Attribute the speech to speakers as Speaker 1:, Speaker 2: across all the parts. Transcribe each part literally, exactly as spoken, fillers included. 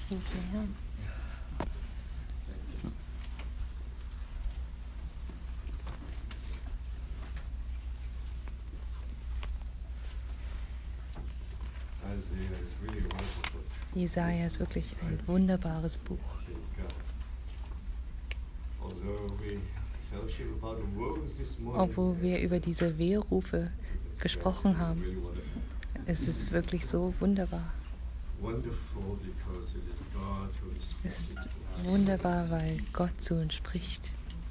Speaker 1: Ruf den Herrn. Jesaja ist wirklich ein wunderbares Buch. Obwohl wir über diese Weherufe gesprochen haben, es ist wirklich so wunderbar. Es ist wunderbar, weil Gott zu uns spricht.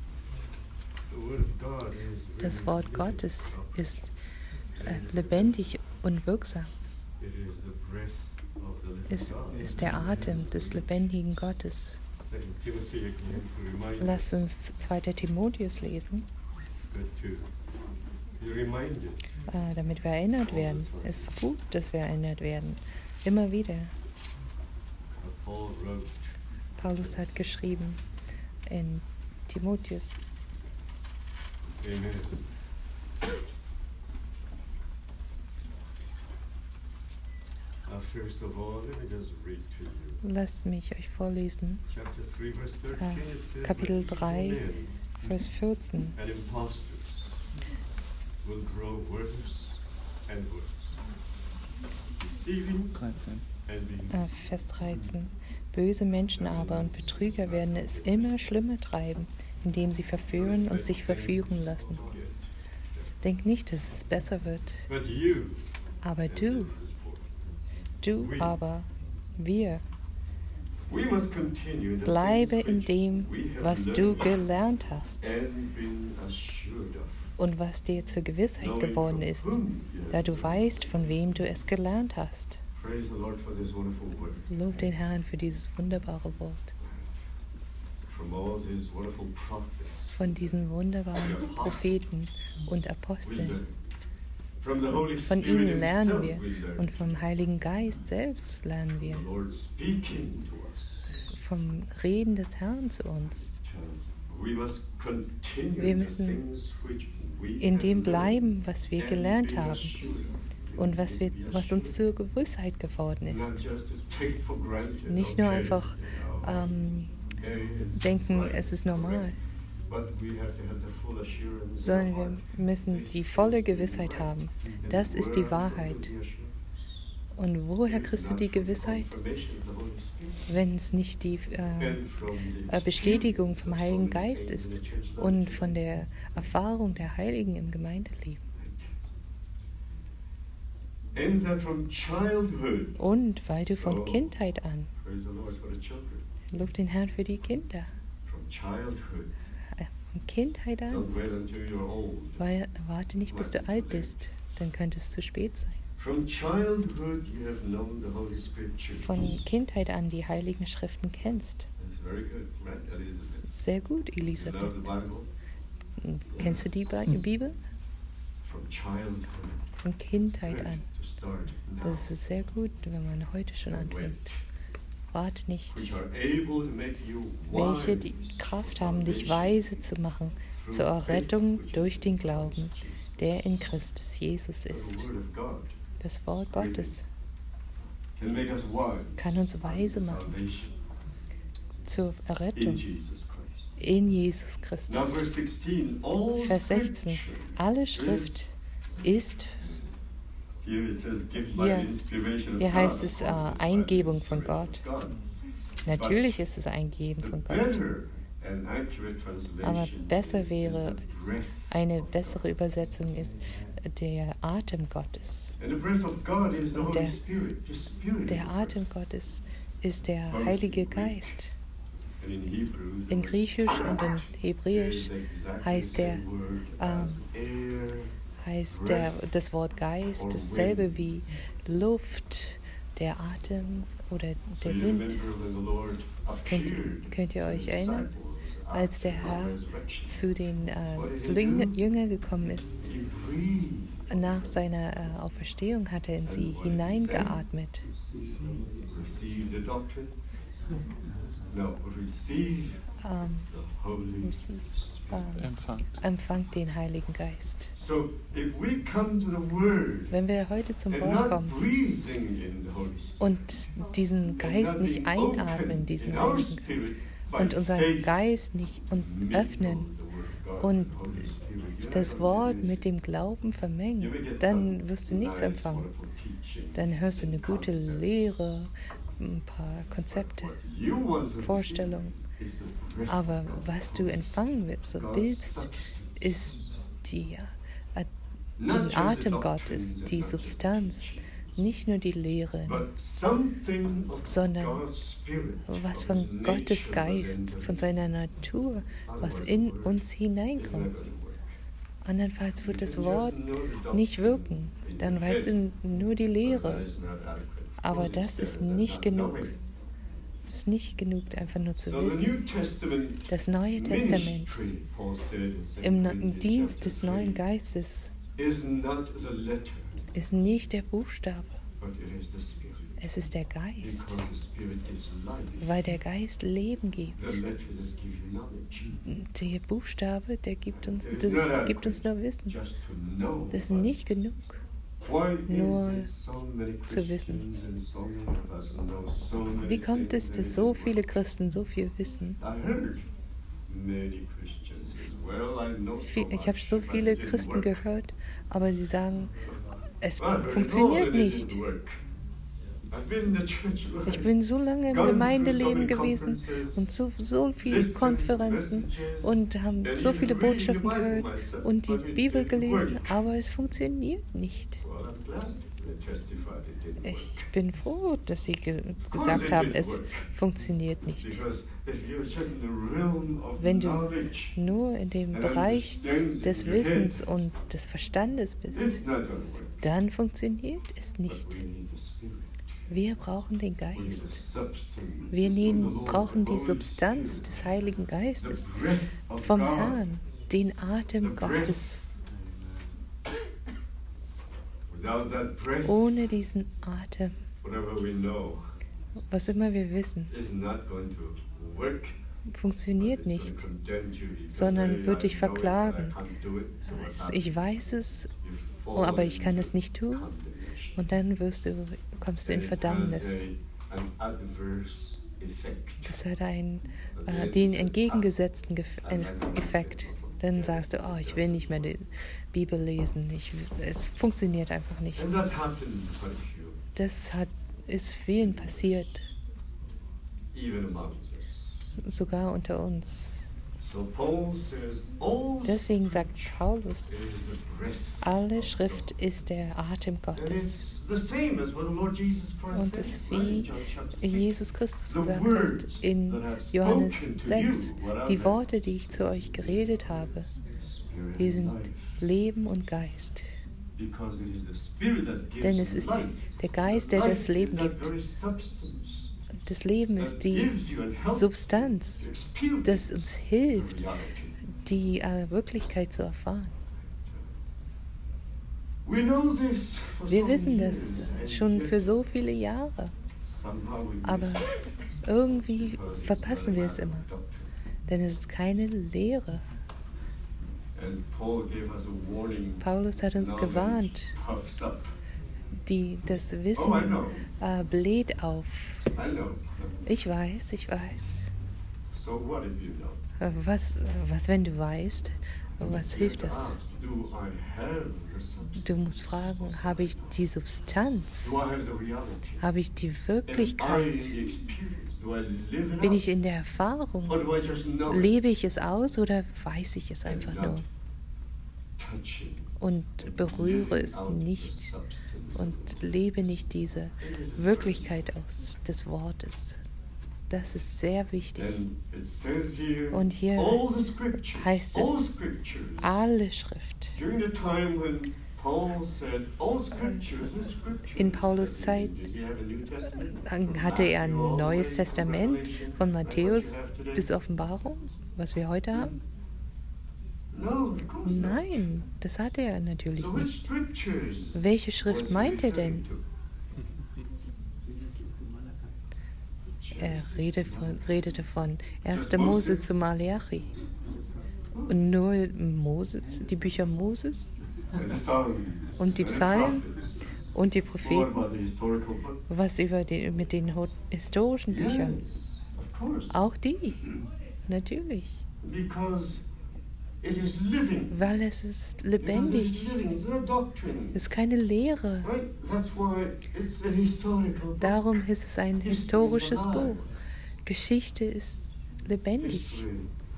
Speaker 1: Das Wort Gottes ist äh, lebendig und wirksam. Es ist der Atem des lebendigen Gottes. Lass uns zweiter Timotheus lesen, äh, damit wir erinnert werden. Es ist gut, dass wir erinnert werden. Immer wieder. Paulus hat geschrieben in Timotheus.
Speaker 2: Amen. First of all, let me just read to you.
Speaker 1: Lasst mich euch vorlesen.
Speaker 2: Chapter three, verse thirteen,
Speaker 1: Äh,
Speaker 2: it says,
Speaker 1: Kapitel drei, Vers vierzehn.
Speaker 2: and impostors will grow worse and worse, deceiving
Speaker 3: dreizehn.
Speaker 2: and being
Speaker 1: Äh, Vers dreizehn. Böse Menschen aber und Betrüger werden es immer schlimmer treiben, indem sie verführen und sich verführen lassen. Denk nicht, dass es besser wird.
Speaker 2: But you,
Speaker 1: Aber
Speaker 2: and
Speaker 1: du,
Speaker 2: this is important,
Speaker 1: du aber, wir,
Speaker 2: we must continue in the
Speaker 1: bleibe
Speaker 2: things
Speaker 1: in
Speaker 2: which
Speaker 1: dem,
Speaker 2: we have
Speaker 1: was du
Speaker 2: learned
Speaker 1: gelernt hast
Speaker 2: and been assured of,
Speaker 1: und was dir zur Gewissheit geworden ist, da du weißt, von wem du es gelernt hast.
Speaker 2: Praise the Lord for this wonderful word.
Speaker 1: Lob den Herrn für dieses wunderbare Wort.
Speaker 2: From all his wonderful prophets,
Speaker 1: Von diesen wunderbaren Propheten und
Speaker 2: we
Speaker 1: Aposteln.
Speaker 2: learn. From the Holy
Speaker 1: Von
Speaker 2: Spirit
Speaker 1: ihnen lernen
Speaker 2: himself
Speaker 1: wir
Speaker 2: we learn.
Speaker 1: und vom Heiligen Geist selbst lernen wir.
Speaker 2: The Lord speaking to us.
Speaker 1: Vom Reden des Herrn zu uns.
Speaker 2: We must continue
Speaker 1: Wir
Speaker 2: in the
Speaker 1: müssen
Speaker 2: things which we
Speaker 1: In dem
Speaker 2: have
Speaker 1: bleiben,
Speaker 2: learned
Speaker 1: was wir
Speaker 2: and
Speaker 1: gelernt
Speaker 2: been
Speaker 1: haben
Speaker 2: assured of.
Speaker 1: und was, wir, was uns zur Gewissheit geworden ist.
Speaker 2: Not just to take for granted,
Speaker 1: Nicht nur
Speaker 2: okay,
Speaker 1: einfach
Speaker 2: you know,
Speaker 1: ähm,
Speaker 2: okay, it's
Speaker 1: denken,
Speaker 2: right,
Speaker 1: es ist normal,
Speaker 2: correct. But we have to have the full assurance in
Speaker 1: sondern
Speaker 2: our heart.
Speaker 1: wir müssen
Speaker 2: This
Speaker 1: die
Speaker 2: is
Speaker 1: volle
Speaker 2: the
Speaker 1: Gewissheit
Speaker 2: right.
Speaker 1: haben.
Speaker 2: And
Speaker 1: Das ist die
Speaker 2: where
Speaker 1: Wahrheit.
Speaker 2: from the assurance?
Speaker 1: Und woher
Speaker 2: If
Speaker 1: kriegst du
Speaker 2: not
Speaker 1: die
Speaker 2: from the
Speaker 1: Gewissheit?
Speaker 2: confirmation of the Holy Spirit
Speaker 1: Wenn es nicht die äh,
Speaker 2: and from the
Speaker 1: äh, Bestätigung
Speaker 2: experience
Speaker 1: vom
Speaker 2: of so
Speaker 1: Heiligen
Speaker 2: many
Speaker 1: Geist
Speaker 2: saints in
Speaker 1: ist
Speaker 2: the church life
Speaker 1: und
Speaker 2: today.
Speaker 1: von der Erfahrung der Heiligen im Gemeindeleben.
Speaker 2: And that from childhood.
Speaker 1: Und weil du von
Speaker 2: So,
Speaker 1: Kindheit an,
Speaker 2: Praise the Lord for the children.
Speaker 1: lob den Herrn für die Kinder,
Speaker 2: From childhood.
Speaker 1: äh, von Kindheit an,
Speaker 2: Don't wait until you're old.
Speaker 1: weil, warte nicht, bis du alt bist, dann könnte es zu spät sein.
Speaker 2: From childhood you have known the Holy Scriptures.
Speaker 1: Von Kindheit an die Heiligen Schriften kennst.
Speaker 2: That's very good, right? That is it.
Speaker 1: Sehr gut,
Speaker 2: You love
Speaker 1: Elisabeth.
Speaker 2: the Bible?
Speaker 1: Kennst du die Bi- Bibel?
Speaker 2: From childhood.
Speaker 1: Von Kindheit
Speaker 2: Good
Speaker 1: an.
Speaker 2: to start now.
Speaker 1: Das ist sehr gut, wenn man heute schon
Speaker 2: And wait.
Speaker 1: anfängt. Warte nicht.
Speaker 2: Which are able to make you
Speaker 1: Welche die
Speaker 2: wise
Speaker 1: Kraft
Speaker 2: for
Speaker 1: haben, dich
Speaker 2: salvation
Speaker 1: weise zu machen
Speaker 2: through
Speaker 1: zur
Speaker 2: faith
Speaker 1: Errettung
Speaker 2: which is
Speaker 1: durch den
Speaker 2: in
Speaker 1: Glauben,
Speaker 2: Christ Jesus.
Speaker 1: der in Christus Jesus
Speaker 2: The
Speaker 1: ist.
Speaker 2: word of God
Speaker 1: Das Wort Gottes
Speaker 2: can make us wise
Speaker 1: kann uns weise
Speaker 2: unto
Speaker 1: machen
Speaker 2: salvation
Speaker 1: zur
Speaker 2: in
Speaker 1: Errettung
Speaker 2: Jesus Christ.
Speaker 1: in Jesus
Speaker 2: Now
Speaker 1: Christus.
Speaker 2: verse sixteen, all
Speaker 1: Vers sechzehn.
Speaker 2: scripture
Speaker 1: Alle Schrift ist,
Speaker 2: Here it says, give by
Speaker 1: Hier-
Speaker 2: the inspiration of
Speaker 1: hier
Speaker 2: God.
Speaker 1: heißt es,
Speaker 2: Of course,
Speaker 1: äh,
Speaker 2: it's by the
Speaker 1: Eingebung von
Speaker 2: Spirit
Speaker 1: Gott.
Speaker 2: of God.
Speaker 1: natürlich ist es eingegeben
Speaker 2: The
Speaker 1: von Gott,
Speaker 2: better and accurate translation
Speaker 1: aber besser
Speaker 2: is
Speaker 1: wäre,
Speaker 2: the breath
Speaker 1: eine
Speaker 2: of
Speaker 1: bessere
Speaker 2: God.
Speaker 1: Übersetzung ist der Atem Gottes.
Speaker 2: And the breath of God is the
Speaker 1: Und
Speaker 2: Holy
Speaker 1: der-
Speaker 2: Spirit. The Spirit is
Speaker 1: Der
Speaker 2: the
Speaker 1: Atem
Speaker 2: breath.
Speaker 1: Gottes ist der Heilige Geist.
Speaker 2: And in Hebrew, the
Speaker 1: In
Speaker 2: word
Speaker 1: Griechisch und in
Speaker 2: spirit
Speaker 1: Hebräisch
Speaker 2: is exactly
Speaker 1: heißt
Speaker 2: the
Speaker 1: der,
Speaker 2: same word
Speaker 1: ähm,
Speaker 2: as air,
Speaker 1: heißt der, das Wort Geist
Speaker 2: or
Speaker 1: dasselbe
Speaker 2: wind.
Speaker 1: wie Luft, der Atem oder
Speaker 2: So
Speaker 1: der
Speaker 2: you
Speaker 1: Wind.
Speaker 2: remember when the Lord
Speaker 1: Könnt,
Speaker 2: appeared
Speaker 1: könnt ihr
Speaker 2: to
Speaker 1: euch
Speaker 2: the
Speaker 1: erinnern,
Speaker 2: disciples
Speaker 1: als der
Speaker 2: after
Speaker 1: Herr
Speaker 2: the resurrection?
Speaker 1: zu den äh,
Speaker 2: What did he
Speaker 1: Jünger,
Speaker 2: do?
Speaker 1: Jünger gekommen ist?
Speaker 2: He breathed.
Speaker 1: Nach seiner äh, Auferstehung hat er in sie hineingeatmet.
Speaker 2: Receive the doctrine? No, receive
Speaker 1: ähm,
Speaker 2: the Holy Spirit.
Speaker 1: ähm,
Speaker 3: Empfangt.
Speaker 1: empfangt den Heiligen Geist.
Speaker 2: So if we come to the Word
Speaker 1: Wenn wir heute zum
Speaker 2: and
Speaker 1: Wort
Speaker 2: not
Speaker 1: kommen
Speaker 2: breathing in the Holy Spirit,
Speaker 1: und diesen
Speaker 2: and
Speaker 1: Geist
Speaker 2: not
Speaker 1: nicht
Speaker 2: being open
Speaker 1: einatmen, diesen
Speaker 2: in our
Speaker 1: Heiligen Geist,
Speaker 2: spirit by
Speaker 1: und unseren
Speaker 2: faith,
Speaker 1: Geist nicht uns
Speaker 2: mingle
Speaker 1: öffnen
Speaker 2: the Word of God
Speaker 1: und
Speaker 2: with the Holy Spirit, you're not
Speaker 1: das
Speaker 2: going to
Speaker 1: Wort
Speaker 2: get
Speaker 1: mit
Speaker 2: anything.
Speaker 1: dem Glauben vermengen,
Speaker 2: You will get
Speaker 1: dann
Speaker 2: some
Speaker 1: wirst du nichts
Speaker 2: nice,
Speaker 1: empfangen.
Speaker 2: wonderful teaching
Speaker 1: Dann hörst du eine
Speaker 2: and
Speaker 1: gute
Speaker 2: concepts.
Speaker 1: Lehre, ein paar Konzepte,
Speaker 2: What you want to
Speaker 1: Vorstellungen.
Speaker 2: receive is the breath
Speaker 1: Aber
Speaker 2: of God,
Speaker 1: was du
Speaker 2: Holy
Speaker 1: empfangen willst, so
Speaker 2: God's
Speaker 1: willst,
Speaker 2: substance.
Speaker 1: ist die, äh,
Speaker 2: Not
Speaker 1: den
Speaker 2: just the
Speaker 1: Atem
Speaker 2: doctrines
Speaker 1: Gottes,
Speaker 2: and
Speaker 1: die
Speaker 2: not just the
Speaker 1: Substanz,
Speaker 2: teaching,
Speaker 1: nicht nur die Lehre,
Speaker 2: but something of
Speaker 1: sondern
Speaker 2: God's Spirit,
Speaker 1: was
Speaker 2: of
Speaker 1: von
Speaker 2: His
Speaker 1: Gottes
Speaker 2: nature
Speaker 1: Geist,
Speaker 2: within
Speaker 1: von
Speaker 2: the-
Speaker 1: seiner Natur, was
Speaker 2: Otherwise
Speaker 1: in
Speaker 2: the word
Speaker 1: uns
Speaker 2: is
Speaker 1: hineinkommt.
Speaker 2: not gonna work.
Speaker 1: Andernfalls wird
Speaker 2: You
Speaker 1: das
Speaker 2: can
Speaker 1: Wort
Speaker 2: just know the doctrine
Speaker 1: nicht wirken.
Speaker 2: in
Speaker 1: Dann
Speaker 2: your
Speaker 1: weißt
Speaker 2: head,
Speaker 1: du nur die
Speaker 2: but
Speaker 1: Lehre.
Speaker 2: that is not adequate.
Speaker 1: Aber
Speaker 2: Holy
Speaker 1: das ist
Speaker 2: Spirit,
Speaker 1: nicht
Speaker 2: not
Speaker 1: genug.
Speaker 2: knowing.
Speaker 1: Es ist nicht genug, einfach nur zu
Speaker 2: So the
Speaker 1: wissen.
Speaker 2: New Testament
Speaker 1: Das Neue Testament
Speaker 2: ministry, Paul said in Second
Speaker 1: im, im
Speaker 2: Corinthians
Speaker 1: Dienst
Speaker 2: chapter
Speaker 1: des neuen
Speaker 2: three,
Speaker 1: Geistes
Speaker 2: is not the letter,
Speaker 1: ist nicht der Buchstabe,
Speaker 2: but it is the Spirit.
Speaker 1: es ist der Geist,
Speaker 2: Because the Spirit gives life.
Speaker 1: weil der Geist Leben gibt.
Speaker 2: The letter just gives you knowledge.
Speaker 1: Der Buchstabe, der gibt uns,
Speaker 2: It is
Speaker 1: das
Speaker 2: not adequate
Speaker 1: gibt uns nur Wissen.
Speaker 2: just to know,
Speaker 1: Das ist
Speaker 2: but
Speaker 1: nicht genug.
Speaker 2: why
Speaker 1: nur
Speaker 2: is it so many
Speaker 1: zu wissen.
Speaker 2: Christians and so many of us know so many
Speaker 1: Wie kommt es,
Speaker 2: things
Speaker 1: dass
Speaker 2: that
Speaker 1: so
Speaker 2: it
Speaker 1: viele
Speaker 2: works?
Speaker 1: Christen so viel wissen?
Speaker 2: I heard many Christians as well. I know so
Speaker 1: Viel- Ich habe
Speaker 2: much,
Speaker 1: so
Speaker 2: but
Speaker 1: viele
Speaker 2: it didn't
Speaker 1: Christen
Speaker 2: work.
Speaker 1: gehört, aber sie sagen, es
Speaker 2: But I know
Speaker 1: funktioniert
Speaker 2: that it
Speaker 1: nicht.
Speaker 2: didn't work. I've been in the church life.
Speaker 1: Ich bin so lange im
Speaker 2: Gone through so
Speaker 1: Gemeindeleben
Speaker 2: many
Speaker 1: gewesen
Speaker 2: conferences,
Speaker 1: und so, so viele
Speaker 2: listened to
Speaker 1: Konferenzen
Speaker 2: messages,
Speaker 1: und haben
Speaker 2: and
Speaker 1: so
Speaker 2: even
Speaker 1: viele
Speaker 2: reading the
Speaker 1: Botschaften
Speaker 2: Bible
Speaker 1: gehört
Speaker 2: myself,
Speaker 1: und die
Speaker 2: but it
Speaker 1: Bibel
Speaker 2: didn't
Speaker 1: gelesen,
Speaker 2: work.
Speaker 1: aber es funktioniert nicht.
Speaker 2: Well, I'm glad they testified it didn't
Speaker 1: Ich
Speaker 2: work.
Speaker 1: bin froh, dass sie ge
Speaker 2: Of course
Speaker 1: gesagt
Speaker 2: it
Speaker 1: haben,
Speaker 2: didn't
Speaker 1: es
Speaker 2: work.
Speaker 1: funktioniert nicht.
Speaker 2: Because if you're just in the realm of
Speaker 1: Wenn du
Speaker 2: knowledge,
Speaker 1: nur in dem
Speaker 2: and
Speaker 1: Bereich
Speaker 2: understanding
Speaker 1: des
Speaker 2: in your head,
Speaker 1: Wissens und des Verstandes bist,
Speaker 2: it's not going to work.
Speaker 1: dann funktioniert es nicht.
Speaker 2: But we need the Spirit.
Speaker 1: Wir brauchen den
Speaker 2: We need the
Speaker 1: Geist.
Speaker 2: substance
Speaker 1: Wir
Speaker 2: of the
Speaker 1: nehmen,
Speaker 2: Lord,
Speaker 1: brauchen
Speaker 2: the
Speaker 1: die
Speaker 2: Holy
Speaker 1: Substanz
Speaker 2: Spirit,
Speaker 1: des Heiligen
Speaker 2: the
Speaker 1: Geistes,
Speaker 2: breath of
Speaker 1: vom
Speaker 2: God,
Speaker 1: Herrn, den
Speaker 2: the
Speaker 1: Atem
Speaker 2: breath.
Speaker 1: Gottes.
Speaker 2: Without that breath,
Speaker 1: Ohne diesen Atem,
Speaker 2: whatever we know
Speaker 1: was immer wir wissen,
Speaker 2: is not going to work.
Speaker 1: funktioniert
Speaker 2: It's going
Speaker 1: nicht,
Speaker 2: to condemn you. You
Speaker 1: sondern
Speaker 2: say,
Speaker 1: wird
Speaker 2: I
Speaker 1: dich
Speaker 2: know it, but I
Speaker 1: verklagen.
Speaker 2: can't do it, so what happens?
Speaker 1: Ich weiß es,
Speaker 2: You
Speaker 1: oh,
Speaker 2: fall
Speaker 1: aber ich kann
Speaker 2: into
Speaker 1: es nicht tun.
Speaker 2: condemnation.
Speaker 1: Und dann wirst du, kommst du in
Speaker 2: And it
Speaker 1: Verdammnis.
Speaker 2: has a- an adverse effect.
Speaker 1: Das hat einen, äh, den entgegengesetzten Gef äh, Effekt. Dann sagst du, oh, ich will nicht mehr die Bibel lesen. Ich, es funktioniert einfach nicht.
Speaker 2: And that happened quite a few,
Speaker 1: Das hat, ist vielen passiert,
Speaker 2: even amongst us.
Speaker 1: sogar unter uns.
Speaker 2: So Paul says, all
Speaker 1: Deswegen sagt
Speaker 2: Scripture
Speaker 1: Paulus,
Speaker 2: is the breath
Speaker 1: alle
Speaker 2: of
Speaker 1: Schrift
Speaker 2: God.
Speaker 1: ist der Atem
Speaker 2: And
Speaker 1: Gottes.
Speaker 2: it's the same as what the Lord Jesus Christ
Speaker 1: Und
Speaker 2: said,
Speaker 1: es
Speaker 2: right, in
Speaker 1: wie
Speaker 2: John chapter six.
Speaker 1: Jesus Christus
Speaker 2: The
Speaker 1: gesagt
Speaker 2: words
Speaker 1: hat in
Speaker 2: that I've
Speaker 1: Johannes
Speaker 2: spoken to
Speaker 1: sechs,
Speaker 2: you, what I
Speaker 1: die
Speaker 2: meant,
Speaker 1: Worte, die ich zu euch geredet habe,
Speaker 2: Spirit
Speaker 1: die
Speaker 2: and
Speaker 1: sind
Speaker 2: life.
Speaker 1: Leben und Geist.
Speaker 2: Because it is the Spirit that gives
Speaker 1: Denn es ist
Speaker 2: life.
Speaker 1: der Geist, der
Speaker 2: Life
Speaker 1: das Leben
Speaker 2: is that
Speaker 1: gibt.
Speaker 2: very substance
Speaker 1: Das Leben
Speaker 2: that
Speaker 1: ist die
Speaker 2: gives you and helps
Speaker 1: Substanz,
Speaker 2: you to experience
Speaker 1: das uns
Speaker 2: the
Speaker 1: hilft,
Speaker 2: reality.
Speaker 1: die äh, Wirklichkeit zu erfahren.
Speaker 2: We know this for
Speaker 1: Wir
Speaker 2: some
Speaker 1: wissen
Speaker 2: years,
Speaker 1: das
Speaker 2: and
Speaker 1: schon
Speaker 2: yet
Speaker 1: für so viele Jahre,
Speaker 2: somehow we
Speaker 1: aber
Speaker 2: miss it
Speaker 1: irgendwie
Speaker 2: because it's
Speaker 1: verpassen
Speaker 2: not a
Speaker 1: wir es
Speaker 2: matter
Speaker 1: immer,
Speaker 2: of doctrine.
Speaker 1: denn es ist keine Lehre.
Speaker 2: And Paul gave us a warning.
Speaker 1: Paulus hat uns
Speaker 2: Knowledge
Speaker 1: gewarnt,
Speaker 2: puffs up.
Speaker 1: die, das
Speaker 2: Oh, I
Speaker 1: Wissen
Speaker 2: know.
Speaker 1: äh, bläht auf.
Speaker 2: I know.
Speaker 1: Ich weiß, ich weiß.
Speaker 2: So what if you know?
Speaker 1: Äh, Was, was, wenn du weißt, was
Speaker 2: You
Speaker 1: hilft
Speaker 2: have to
Speaker 1: das?
Speaker 2: ask, do I have the substance?
Speaker 1: Du musst fragen, habe ich die Substanz?
Speaker 2: Do I have the reality?
Speaker 1: Habe ich die
Speaker 2: Am I in
Speaker 1: Wirklichkeit?
Speaker 2: the experience? Do I live it
Speaker 1: Bin
Speaker 2: out?
Speaker 1: ich in der Erfahrung?
Speaker 2: Or do I just know it?
Speaker 1: Lebe ich es aus oder weiß ich es
Speaker 2: And
Speaker 1: einfach
Speaker 2: not
Speaker 1: nur
Speaker 2: touching
Speaker 1: und
Speaker 2: and
Speaker 1: berühre
Speaker 2: living
Speaker 1: es
Speaker 2: out the
Speaker 1: nicht
Speaker 2: substance
Speaker 1: und
Speaker 2: of
Speaker 1: lebe nicht diese
Speaker 2: It is
Speaker 1: Wirklichkeit aus des Wortes? Das ist sehr wichtig.
Speaker 2: And it says here,
Speaker 1: Und hier
Speaker 2: all the scriptures,
Speaker 1: heißt es,
Speaker 2: all scriptures,
Speaker 1: alle Schrift.
Speaker 2: during the time when Paul said, all scriptures is scripture.
Speaker 1: In Paulus Zeit
Speaker 2: Did he have a New Testament?
Speaker 1: Dann
Speaker 2: From
Speaker 1: hatte er ein
Speaker 2: Matthew all the way
Speaker 1: neues
Speaker 2: to
Speaker 1: Testament
Speaker 2: Revelation,
Speaker 1: von
Speaker 2: like what
Speaker 1: Matthäus
Speaker 2: you have today?
Speaker 1: bis Offenbarung, was wir heute haben?
Speaker 2: No, of course not.
Speaker 1: Nein, das hatte er natürlich
Speaker 2: So which
Speaker 1: nicht.
Speaker 2: scriptures
Speaker 1: Welche
Speaker 2: was
Speaker 1: Schrift
Speaker 2: he
Speaker 1: meint er
Speaker 2: referring
Speaker 1: denn?
Speaker 2: to?
Speaker 1: Er redete von, redete von erster Mose zu Malachi. Und nur Moses, die Bücher Moses und die Psalmen und die Propheten. Was über die, mit den historischen Büchern? Auch die, natürlich. Weil es ist lebendig. Es ist keine Lehre. Darum ist es ein historisches Buch. Geschichte ist lebendig.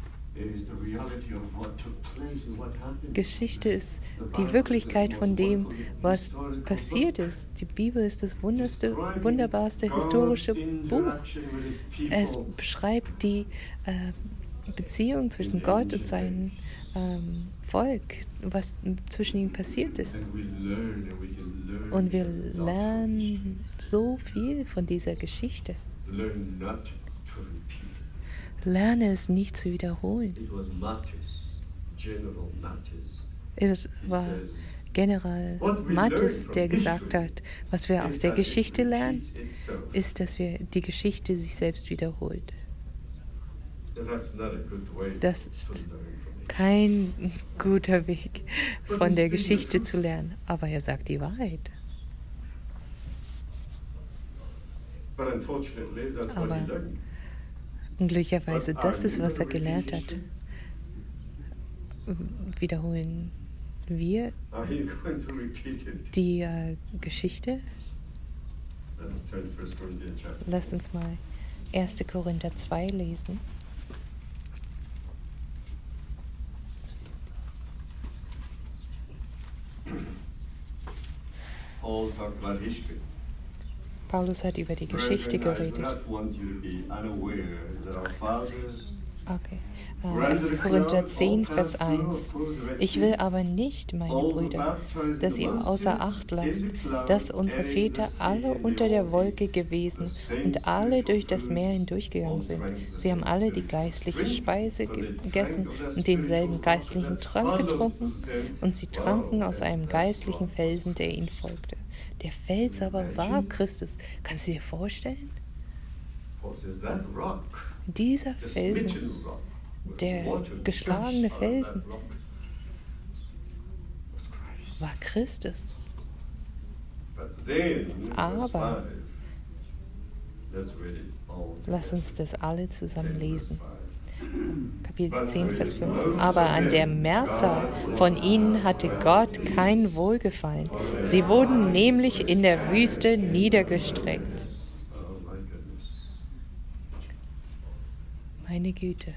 Speaker 1: Geschichte ist die Wirklichkeit von dem, was passiert ist. Die Bibel ist das wunderste, wunderbarste historische Buch. Es beschreibt die äh, Beziehung zwischen Gott und seinem ähm, Volk, was zwischen ihnen passiert ist. Und wir lernen so viel von dieser Geschichte. Lerne es nicht zu wiederholen. Es war General Mattis, der gesagt hat, was wir aus der Geschichte lernen, ist, dass wir die Geschichte sich selbst wiederholt. Das ist kein guter Weg, von der Geschichte zu lernen, aber er sagt die Wahrheit. Aber unglücklicherweise, das ist, was er gelernt hat. Wiederholen wir die äh, Geschichte? Lass uns mal erster Korinther zwei lesen. Paulus hat über die Geschichte geredet. Okay. Uh, erster Korinther zehn, Vers eins. Ich will aber nicht, meine Brüder, dass ihr außer Acht lasst, dass unsere Väter alle unter der Wolke gewesen und alle durch das Meer hindurchgegangen sind. Sie haben alle die geistliche Speise gegessen und denselben geistlichen Trank getrunken, und sie tranken aus einem geistlichen Felsen, der ihnen folgte. Der Fels aber war Christus. Kannst du dir vorstellen? Dieser Felsen, der geschlagene Felsen, war Christus. Aber, lass uns das alle zusammen lesen. Kapitel zehn, Vers fünf. Aber an der Mehrzahl von ihnen hatte Gott kein Wohlgefallen. Sie wurden nämlich in der Wüste niedergestreckt. Meine Güte.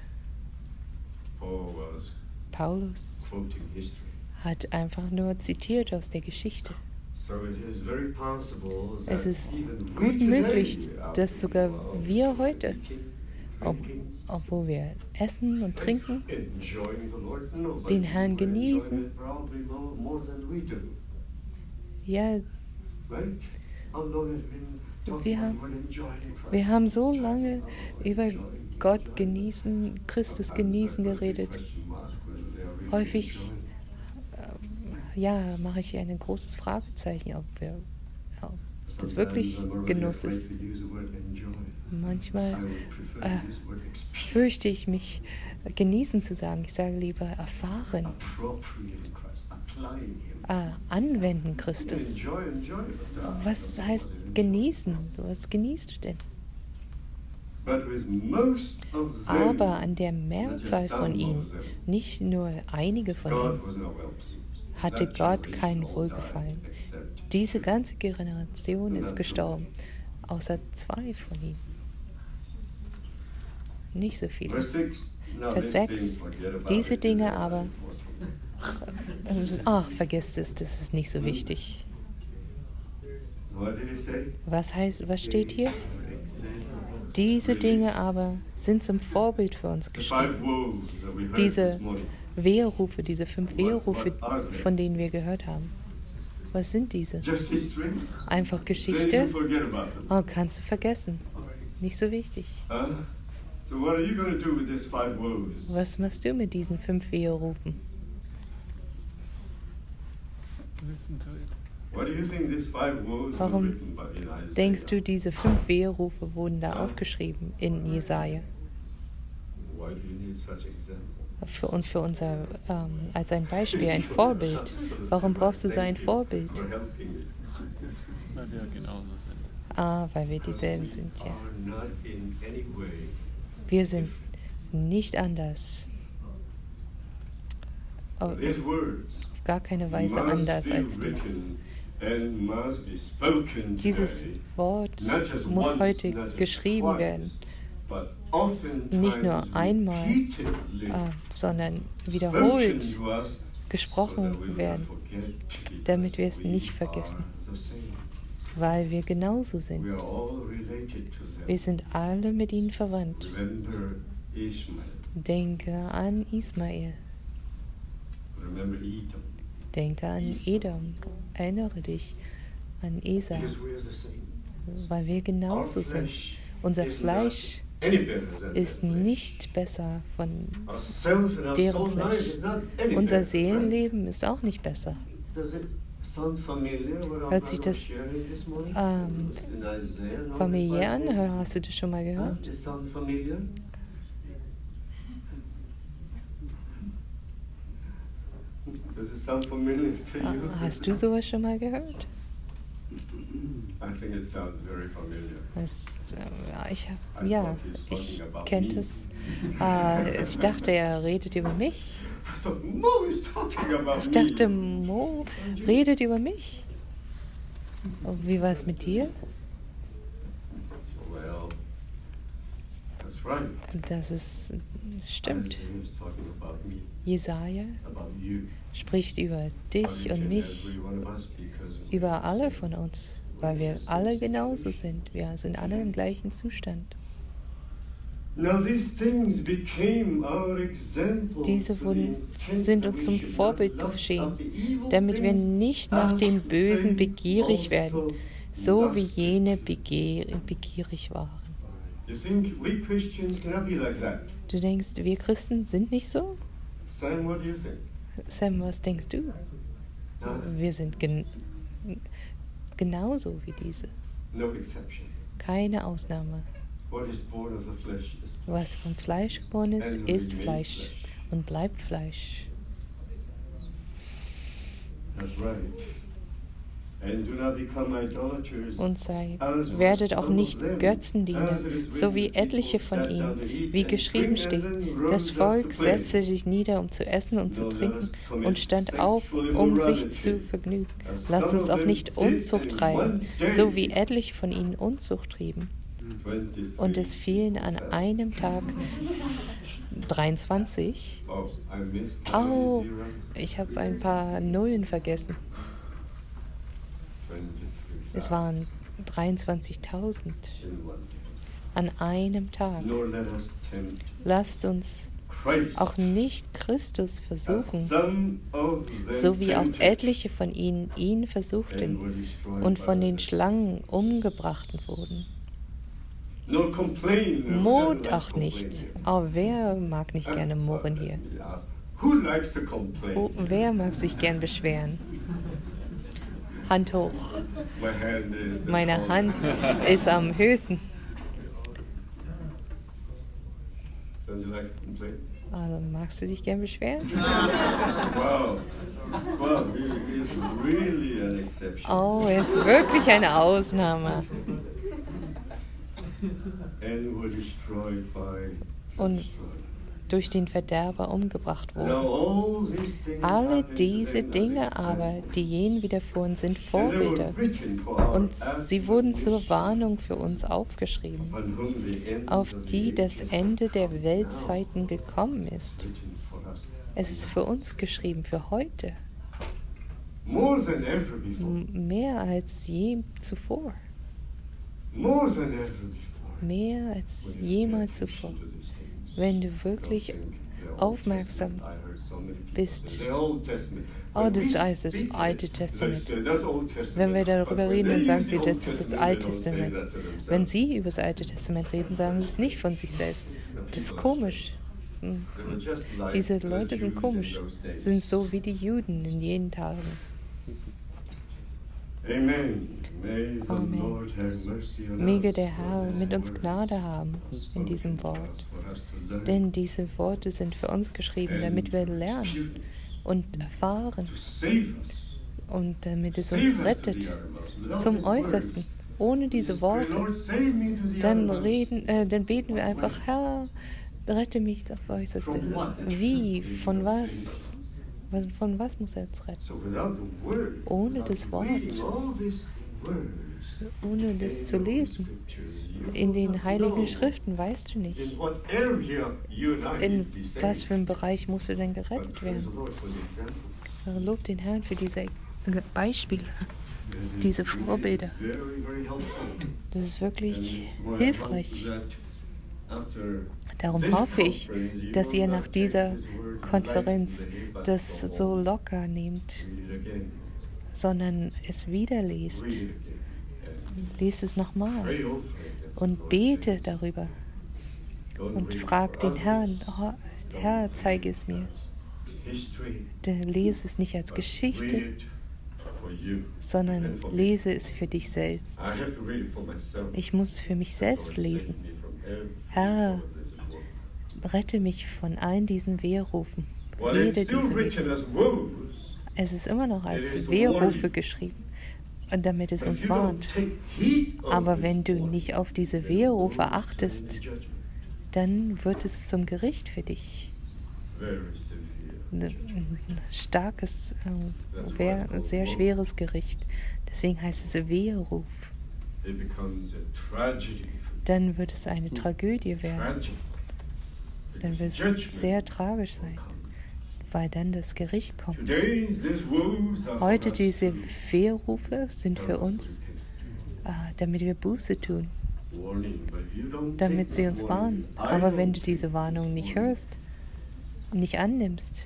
Speaker 1: Paulus hat einfach nur zitiert aus der Geschichte. Es ist gut möglich, dass sogar wir heute, ob, obwohl wir essen und trinken, den Herrn genießen. Ja, wir haben, wir haben so lange über Gott genießen, Christus genießen geredet. Häufig äh, ja, mache ich ein großes Fragezeichen, ob, wir, ob das wirklich Genuss ist. Manchmal äh, fürchte ich mich, genießen zu sagen. Ich sage lieber erfahren. Ah, anwenden Christus. Was heißt genießen? Was genießt du denn? Aber an der Mehrzahl von ihnen, nicht nur einige von ihnen, hatte Gott kein Wohlgefallen. Diese ganze Generation ist gestorben, außer zwei von ihnen. Nicht so viele. Vers sechs. Diese Dinge aber, ach, vergesst es, das ist nicht so wichtig. Was heißt, was steht hier? Diese Dinge aber sind zum Vorbild für uns geschrieben. Diese Weherufe, diese fünf Weherufe, von denen wir gehört haben. Was sind diese? Einfach Geschichte? Oh, kannst du vergessen. Nicht so wichtig. Was machst du mit diesen fünf Weherufen? Warum denkst du, diese fünf Weherufe wurden da aufgeschrieben in Jesaja? Für, und für unser, ähm, als ein Beispiel, ein Vorbild. Warum brauchst du so ein Vorbild?
Speaker 3: Weil wir genauso sind.
Speaker 1: Ah, weil wir dieselben sind, ja. Wir sind nicht anders. Auf, auf gar keine Weise anders als diese. Dieses Wort muss heute geschrieben werden. Nicht nur einmal, äh, sondern wiederholt gesprochen werden, damit wir es nicht vergessen, weil wir genauso sind. Wir sind alle mit ihnen verwandt. Denke an Ismael. Denke an Edom. Erinnere dich an Esau, weil wir genauso sind. Unser Fleisch ist nicht besser von deren Fleisch. Unser Seelenleben ist auch nicht besser. Hört sich das ähm, familiär an? Hast du das schon mal gehört? Hast du sowas schon mal gehört? Das, äh, ich hab, ja, ich kenne das. Äh, ich dachte, er redet über mich. Ich dachte, Mo redet über mich. Und wie war es mit dir? Das ist stimmt. Jesaja spricht über dich und mich, über alle von uns, weil wir alle genauso sind. Wir sind alle im gleichen Zustand. Diese wurden, sind uns zum Vorbild geschehen, damit wir nicht nach dem Bösen begierig werden, so wie jene begehr, begierig waren. Du denkst, wir Christen sind nicht so? Sam, was denkst du? Wir sind gen genauso wie diese. Keine Ausnahme. Was vom Fleisch geboren ist, ist Fleisch und bleibt Fleisch. Und sei, werdet auch nicht Götzendiener, so wie etliche von ihnen, wie geschrieben steht. Das Volk setzte sich nieder, um zu essen und zu trinken, und stand auf, um sich zu vergnügen. Lasst uns auch nicht Unzucht treiben, so wie etliche von ihnen Unzucht trieben. Und es fielen an einem Tag dreiundzwanzig. Oh, ich habe ein paar Nullen vergessen. Es waren dreiundzwanzigtausend an einem Tag. Lasst uns auch nicht Christus versuchen, so wie auch etliche von ihnen ihn versuchten und von den Schlangen umgebracht wurden. Murrt auch nicht. Aber wer mag nicht gerne murren hier? Oh, wer mag sich gern beschweren? Hand hoch. Meine Hand ist am höchsten. Also, magst du dich gern beschweren? Oh, er ist wirklich eine Ausnahme. Und durch den Verderber umgebracht wurden. Alle diese Dinge aber, die jenen widerfuhren, sind Vorbilder, und sie wurden zur Warnung für uns aufgeschrieben, auf die das Ende der Weltzeiten gekommen ist. Es ist für uns geschrieben, für heute. Mehr als je zuvor. Mehr als jemals zuvor. Wenn du wirklich aufmerksam bist. Oh, das ist das Alte Testament. Wenn wir darüber reden, dann sagen sie, das ist das Alte Testament. Wenn sie über das Alte Testament reden, sagen sie es nicht von sich selbst. Das ist komisch. Diese Leute sind komisch. Sind so wie die Juden in jenen Tagen. Amen. Möge der Herr mit uns Gnade haben in diesem Wort. Denn diese Worte sind für uns geschrieben, damit wir lernen und erfahren und damit es uns rettet zum Äußersten. Ohne diese Worte, dann, reden, äh, dann beten wir einfach, Herr, rette mich auf Äußerste. Wie? Von was? Von was muss er jetzt retten? Ohne das Wort, ohne das zu lesen. In den Heiligen Schriften weißt du nicht, in was für einem Bereich musst du denn gerettet werden. Lob den Herrn für diese Beispiele, diese Vorbilder. Das ist wirklich hilfreich. Darum hoffe ich, dass ihr nach dieser Konferenz das so locker nehmt, sondern es wieder liest. Lies es nochmal und bete darüber und frag den Herrn, oh, Herr, zeige es mir. Lese es nicht als Geschichte, sondern lese es für dich selbst. Ich muss es für mich selbst lesen. Herr, rette mich von allen diesen Weherufen. Jede diese Weherufe. Es ist immer noch als Weherufe geschrieben, damit es uns warnt. Aber wenn du nicht auf diese Weherufe achtest, dann wird es zum Gericht für dich. Ein starkes, äh, sehr schweres Gericht. Deswegen heißt es Weheruf. Dann wird es eine Tragödie werden. Dann wird es sehr tragisch sein, weil dann das Gericht kommt. Heute diese Weherufe sind für uns, äh, damit wir Buße tun, damit sie uns warnen. Aber wenn du diese Warnung nicht hörst, nicht annimmst,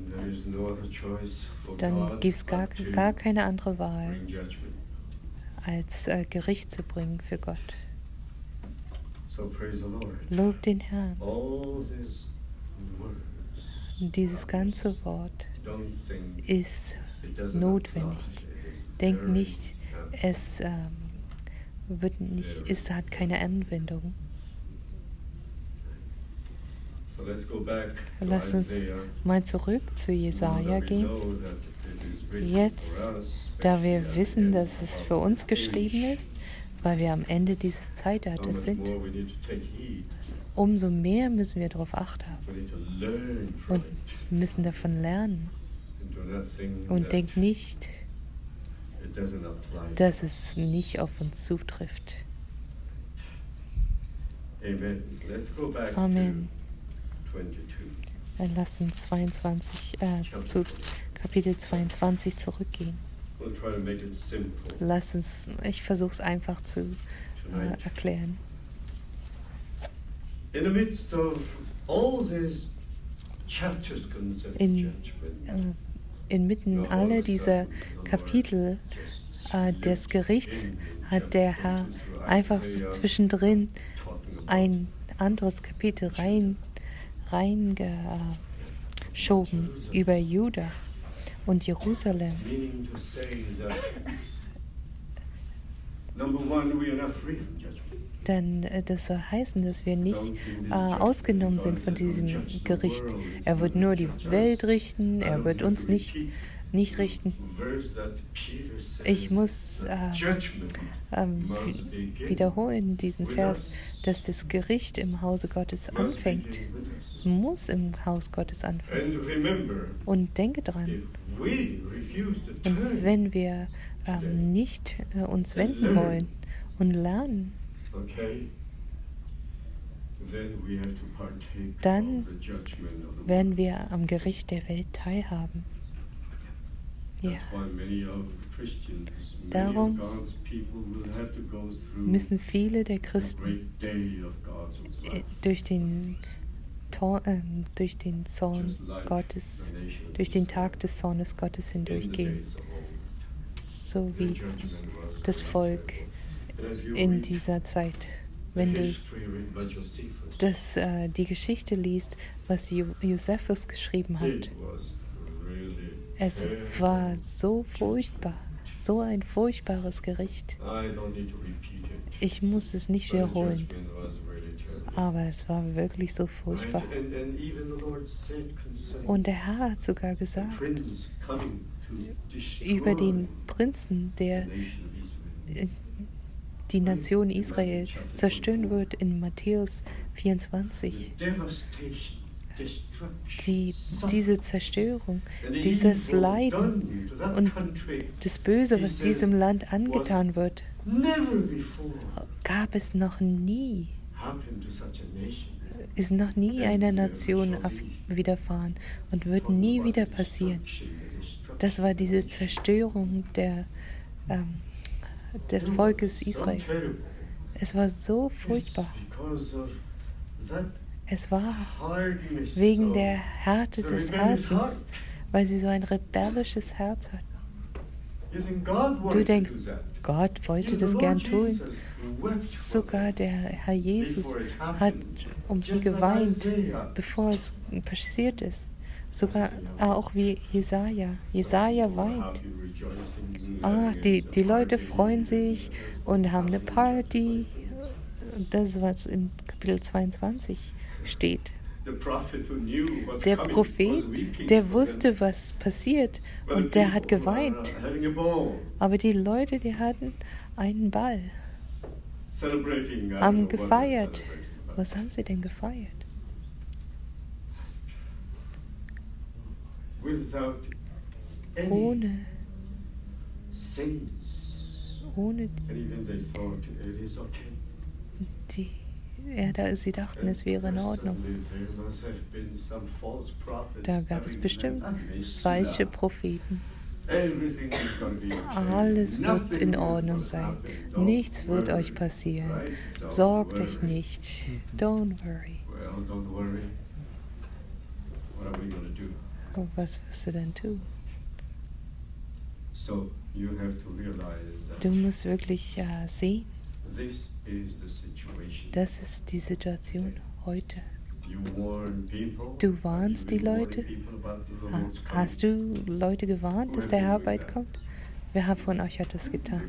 Speaker 1: dann gibt es gar, gar keine andere Wahl, als äh, Gericht zu bringen für Gott. Lob den Herrn. Dieses ganze Wort ist notwendig. Denk nicht, es ähm, wird nicht, es hat keine Anwendung. Lass uns mal zurück zu Jesaja gehen. Jetzt, da wir wissen, dass es für uns geschrieben ist, weil wir am Ende dieses Zeitalters sind, umso mehr müssen wir darauf Acht haben und müssen davon lernen. Und denk nicht, dass es nicht auf uns zutrifft. Amen. Dann lass uns zweiundzwanzig, äh, zu Kapitel zweiundzwanzig zurückgehen. Lass uns, ich versuche es einfach zu äh, erklären. In, äh, inmitten aller dieser Kapitel äh, des Gerichts hat der Herr einfach so zwischendrin ein anderes Kapitel rein reingeschoben über Juda und Jerusalem. Denn äh, das soll heißen, dass wir nicht äh, ausgenommen sind von diesem Gericht. Er wird nur die Welt richten, er wird uns nicht, nicht richten. Ich muss äh, äh, wiederholen diesen Vers, dass das Gericht im Hause Gottes anfängt. Muss im Haus Gottes anfangen. Und denke dran, und wenn wir ähm, nicht äh, uns wenden wollen und lernen, dann werden wir am Gericht der Welt teilhaben. Ja. Darum müssen viele der Christen durch den, Tor, äh, durch den Zorn Gottes, durch den Tag des Zornes Gottes hindurchgehen, so wie das Volk in dieser Zeit. Wenn du das, äh, die Geschichte liest, was jo- Josephus geschrieben hat, es war so furchtbar So ein furchtbares Gericht. Ich muss es nicht wiederholen. Aber es war wirklich so furchtbar. Und der Herr hat sogar gesagt, über den Prinzen, der die Nation Israel zerstören wird in Matthäus vierundzwanzig. Die, diese Zerstörung, dieses Leiden und das Böse, was diesem Land angetan wird, gab es noch nie, ist noch nie einer Nation widerfahren und wird nie wieder passieren. Das war diese Zerstörung der, ähm, des Volkes Israel. Es war so furchtbar. Es war wegen der Härte des Herzens, weil sie so ein rebellisches Herz hatten. Du denkst, Gott wollte das gern tun. Sogar der Herr Jesus hat um sie geweint, bevor es passiert ist. Sogar auch wie Jesaja. Jesaja weint. Ah, die, die Leute freuen sich und haben eine Party. Das ist, was in Kapitel zweiundzwanzig steht. Der Prophet, der wusste, was passiert, und der hat geweint. Aber die Leute, die hatten einen Ball, haben gefeiert. Was haben sie denn gefeiert? Ohne, ohne die, ja, da, sie dachten, es wäre in Ordnung. Da gab es bestimmt falsche Propheten. Alles wird in Ordnung sein. Nichts wird euch passieren. Sorgt euch nicht. Don't worry. Was wirst du denn tun? Du musst wirklich äh, sehen, das ist die Situation heute. Du warnst die Leute? Hast du Leute gewarnt, dass der Herr bald kommt? Wer von euch hat das getan?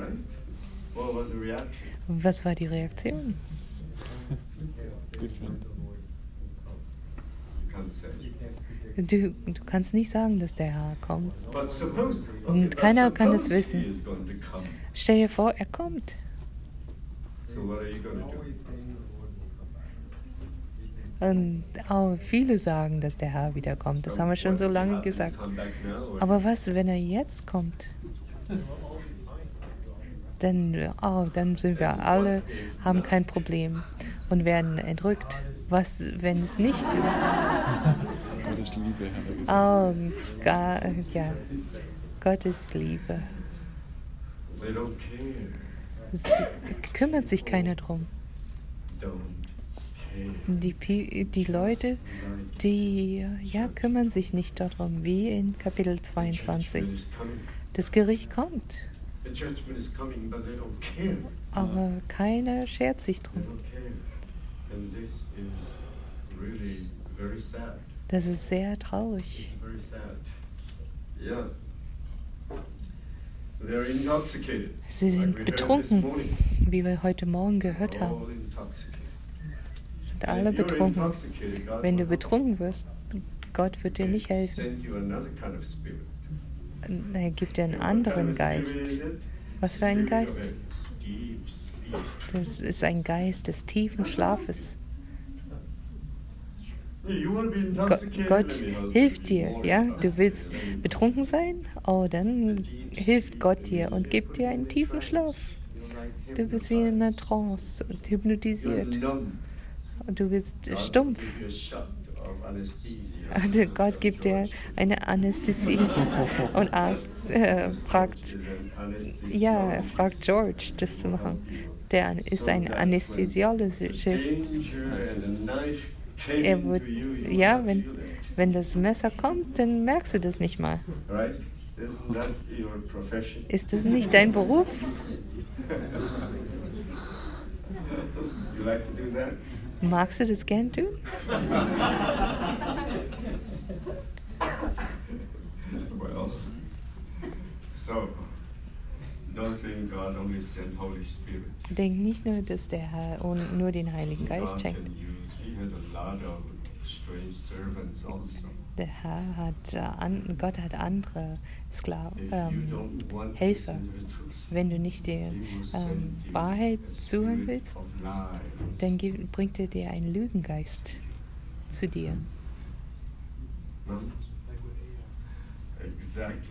Speaker 1: Was war die Reaktion? Du, du kannst nicht sagen, dass der Herr kommt. Und keiner kann es wissen. Stell dir vor, er kommt. Und auch viele sagen, dass der Herr wiederkommt. Das haben wir schon so lange gesagt. Aber was, wenn er jetzt kommt? Dann, oh, dann sind wir alle, haben kein Problem und werden entrückt. Was, wenn es nicht ist?
Speaker 3: Gottes Liebe, hat er gesagt.
Speaker 1: Oh, gar, ja, Gottes Liebe. Sie kümmert sich keiner drum. Die, die Leute, die ja, kümmern sich nicht darum, wie in Kapitel zweiundzwanzig. Das Gericht kommt. Aber keiner schert sich drum. Das ist sehr traurig. Sie sind betrunken, wie wir heute Morgen gehört haben. Sind alle betrunken. Wenn du betrunken wirst, Gott wird dir nicht helfen. Er gibt dir einen anderen Geist. Was für ein Geist? Das ist ein Geist des tiefen Schlafes. Gott, Gott hilft dir, ja? Du willst betrunken sein? Oh, dann hilft Gott dir und gibt dir einen tiefen Schlaf. Du bist wie in einer Trance und hypnotisiert. Du bist stumpf. Also Gott gibt dir eine Anästhesie und Arzt, äh, fragt, ja, er fragt George, das zu machen. Der ist ein Anästhesiologist. Er wird, ja, wenn, wenn das Messer kommt, dann merkst du das nicht mal. Ist das nicht dein Beruf? Magst du das gern tun? Denk nicht nur, dass der Herr nur den Heiligen Geist schenkt. Der Herr hat, äh, Gott hat andere Sklaven, ähm, Helfer. Wenn du nicht der ähm, Wahrheit zuhören willst, dann gibt, bringt er dir einen Lügengeist zu dir.
Speaker 2: Exactly.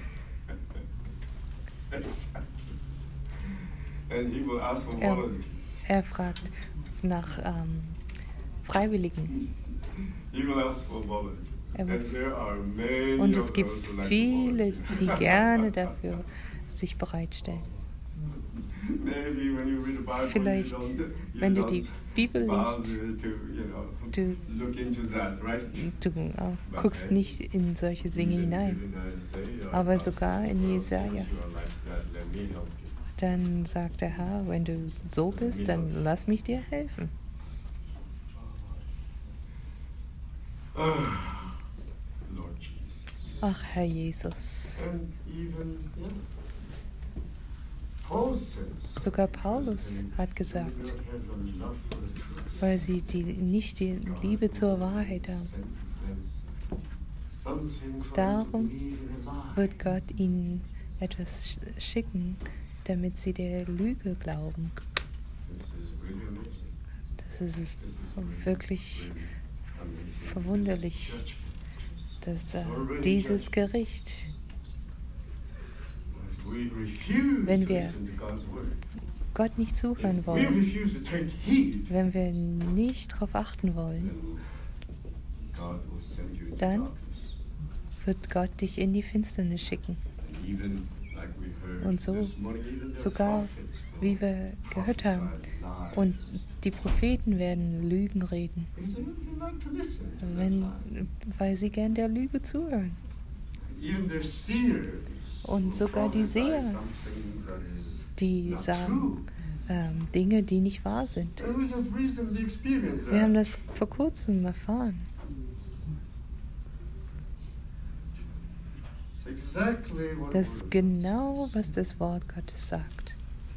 Speaker 2: Exactly. And he will ask for
Speaker 1: Er,
Speaker 2: volunteers.
Speaker 1: er fragt nach ähm, Freiwilligen.
Speaker 2: He will ask for volunteers.
Speaker 1: Er will,
Speaker 2: And there are many
Speaker 1: und es
Speaker 2: of
Speaker 1: gibt
Speaker 2: those who like to
Speaker 1: viele,
Speaker 2: volunteer.
Speaker 1: die gerne dafür sich bereitstellen.
Speaker 2: Maybe when you read the Bible,
Speaker 1: Vielleicht,
Speaker 2: you don't, you
Speaker 1: wenn du
Speaker 2: don't
Speaker 1: die Bibel
Speaker 2: bother
Speaker 1: liest,
Speaker 2: to, you know,
Speaker 1: du,
Speaker 2: look into that, right?
Speaker 1: du äh, guckst nicht in solche Dinge hinein. Aber sogar in Jesaja. Dann sagt der Herr, wenn du so bist, dann lass mich dir helfen.
Speaker 2: Lord Jesus.
Speaker 1: Ach, Herr Jesus.
Speaker 2: And even, yeah, Paul says,
Speaker 1: Sogar Paulus hat gesagt,
Speaker 2: "We don't have a love for the truth."
Speaker 1: weil sie die, nicht die Liebe zur Wahrheit haben, darum wird Gott ihnen etwas sch- schicken, damit sie der Lüge glauben. Das ist wirklich verwunderlich, dass äh, dieses Gericht, wenn wir Gott nicht zuhören wollen, wenn wir nicht darauf achten wollen, dann wird Gott dich in die Finsternis schicken. Und so, sogar wie wir gehört haben, und die Propheten werden Lügen reden, wenn, weil sie gern der Lüge zuhören. Und sogar die Seher, die sagen ähm, Dinge, die nicht wahr sind. Wir haben das vor kurzem erfahren. Das ist genau, was das Wort Gottes sagt.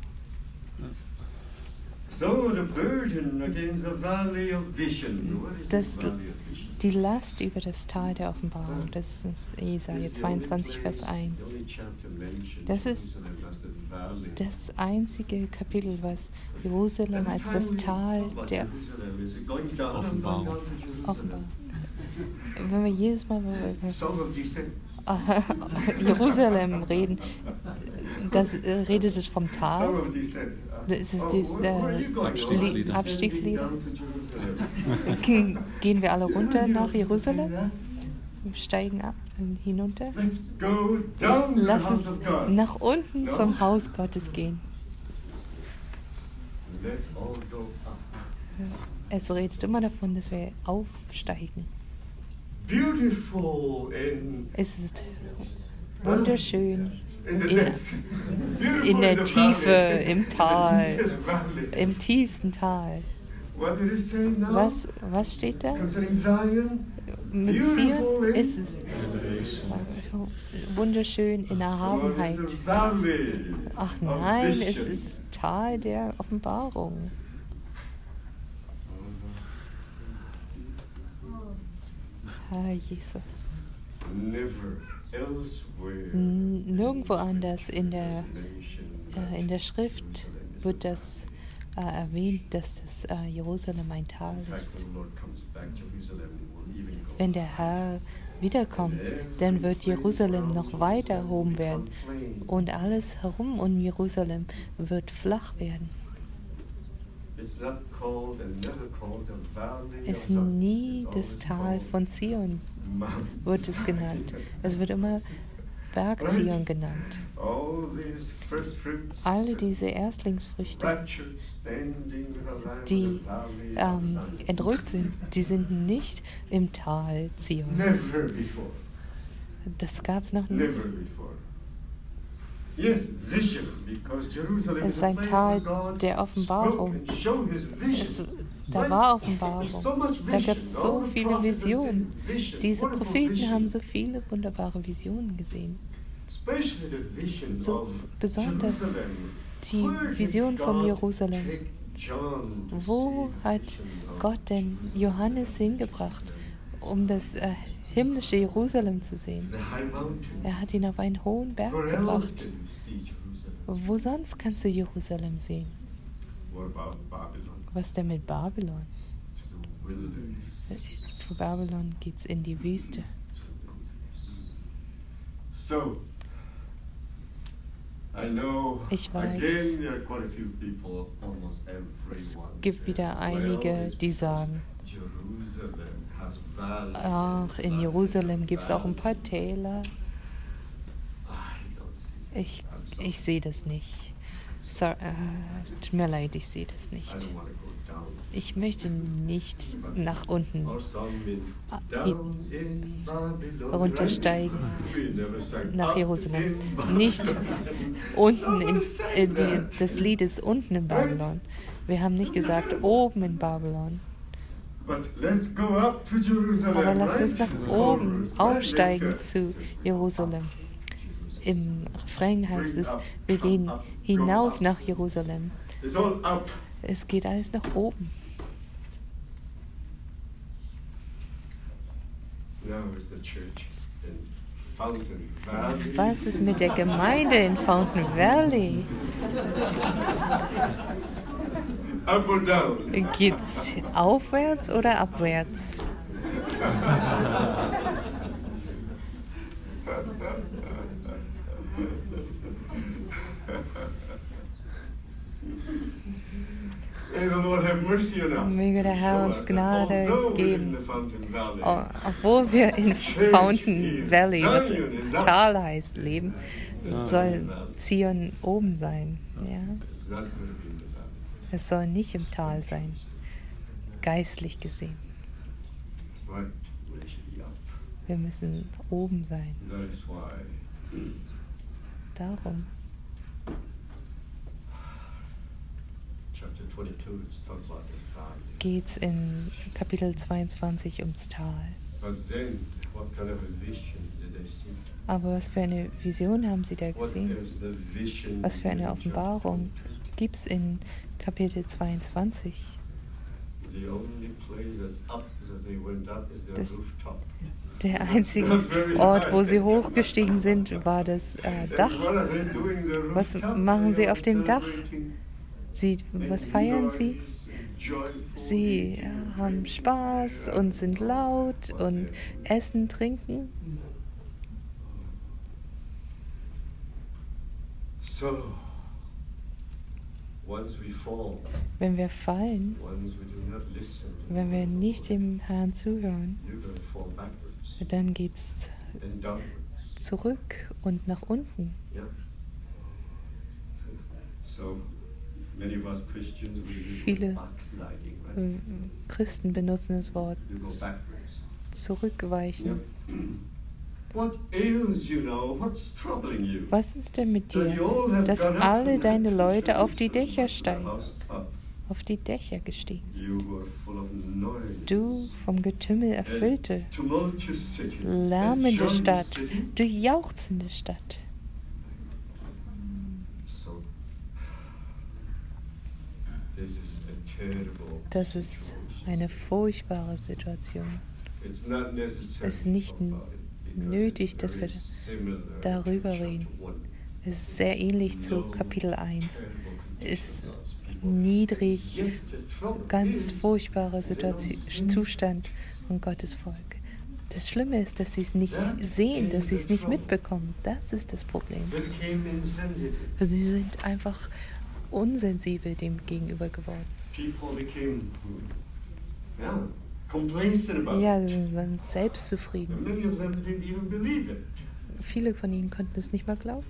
Speaker 1: Das, die Last über das Tal der Offenbarung, das ist Jesaja zweiundzwanzig, Vers eins. Das ist das einzige Kapitel, was Jerusalem als das Tal der
Speaker 3: Offenbarung.
Speaker 1: Offenbarung. Wenn wir jedes Mal Jerusalem reden, das äh, redet es vom Tal. Das ist das äh,
Speaker 3: Abstiegslieder.
Speaker 1: Abstiegslieder. Gehen wir alle runter nach Jerusalem? Wir steigen ab, hinunter. Lass uns nach unten zum Haus Gottes gehen. Es redet immer davon, dass wir aufsteigen. Es ist wunderschön in, in der Tiefe, im Tal, im tiefsten Tal. Was, was steht da? Mit Zion ist es wunderschön in Erhabenheit. Ach nein, es ist Tal der Offenbarung. Herr Jesus. Nirgendwo anders in der, äh, in der Schrift wird das äh, erwähnt, dass das äh, Jerusalem ein Tal ist. Wenn der Herr wiederkommt, dann wird Jerusalem noch weiter erhoben werden und alles herum um Jerusalem wird flach werden. Es ist nie das Tal von Zion, wird es genannt. Es wird immer Berg Zion genannt. Alle diese Erstlingsfrüchte, die ähm, entrückt sind, die sind nicht im Tal Zion. Das gab es noch nie. Es ist ein Tal der Offenbarung. Es, da war Offenbarung. Da gab es so viele Visionen. Diese Propheten haben so viele wunderbare Visionen gesehen. So besonders die Vision von Jerusalem. Wo hat Gott denn Johannes hingebracht, um das äh, himmlische Jerusalem zu sehen? Er hat ihn auf einen hohen Berg gebracht. Wo sonst kannst du Jerusalem sehen? Was denn mit Babylon? Für Babylon geht es in die Wüste. Ich weiß, es gibt wieder einige, die sagen, ach, in Jerusalem gibt es auch ein paar Täler. Ich, ich sehe das nicht. So, äh, es tut mir leid, ich sehe das nicht. Ich möchte nicht nach unten runtersteigen nach Jerusalem. Nicht unten, in, in die, das Lied ist unten in Babylon. Wir haben nicht gesagt oben in Babylon. Aber lass uns nach oben aufsteigen zu Jerusalem. Im Refrain heißt es, wir gehen hinauf nach Jerusalem. Es geht alles nach oben. Was ist mit der Gemeinde in Fountain Valley? Geht's aufwärts oder abwärts? Möge der Herr uns Gnade geben. Oh, obwohl wir in Fountain Valley, was im Tal heißt, leben, soll Zion oben sein. Ja? Es soll nicht im Tal sein, geistlich gesehen. Wir müssen oben sein. Darum. Geht es in Kapitel zweiundzwanzig ums Tal. Aber was für eine Vision haben sie da gesehen? Was für eine Offenbarung gibt es in Kapitel zweiundzwanzig? Das, der einzige Ort, wo sie hochgestiegen sind, war das äh, Dach. Was machen sie auf dem Dach? Sie, was feiern sie? Sie haben Spaß und sind laut und essen, trinken. Wenn wir fallen, wenn wir nicht dem Herrn zuhören, dann geht es zurück und nach unten. Viele Christen benutzen das Wort zurückweichen. Was ist denn mit dir, dass alle deine Leute auf die Dächer steigen, auf die Dächer gestiegen sind? Du vom Getümmel erfüllte, lärmende Stadt, du jauchzende Stadt. Das ist eine furchtbare Situation. Es ist nicht nötig, dass wir darüber reden. Es ist sehr ähnlich zu Kapitel eins. Es ist niedrig, ganz furchtbarer Situation, Zustand von Gottes Volk. Das Schlimme ist, dass sie es nicht sehen, dass sie es nicht mitbekommen. Das ist das Problem. Sie sind einfach unsensibel dem gegenüber geworden. Ja, sie waren selbstzufrieden. Viele von ihnen konnten es nicht mal glauben.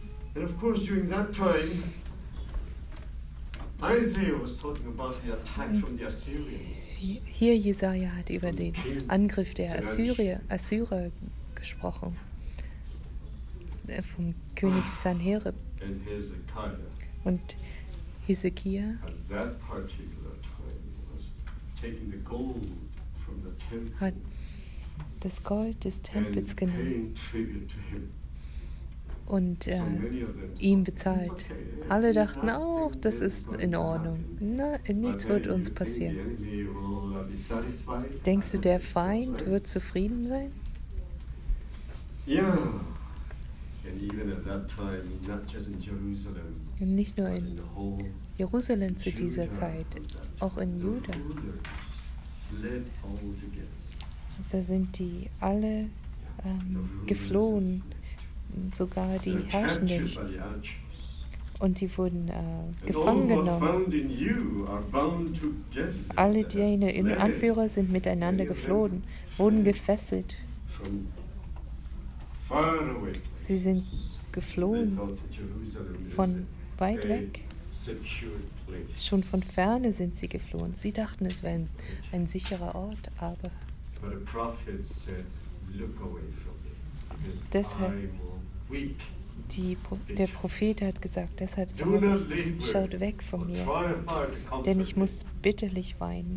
Speaker 1: Hier Jesaja hat über den Angriff der Assyrier, Assyrer gesprochen, vom König Sanherib. Und Hesekia hat das Gold des Tempels genommen und äh, ihm bezahlt. Alle dachten auch, oh, das ist in Ordnung. Na, nichts wird uns passieren. Denkst du, der Feind wird zufrieden sein?
Speaker 2: Ja.
Speaker 1: Nicht nur in Jerusalem zu dieser Zeit, auch in Juda. Da sind die alle ähm, geflohen, sogar die Herrschenden. Und die wurden äh, gefangen genommen. Alle deine Anführer sind miteinander geflohen, wurden gefesselt. Sie sind geflohen von weit weg. Schon von ferne sind sie geflohen. Sie dachten, es wäre ein, ein sicherer Ort, aber deshalb, die, der Prophet hat gesagt, deshalb sage ich, schaut weg von mir, denn ich muss bitterlich weinen.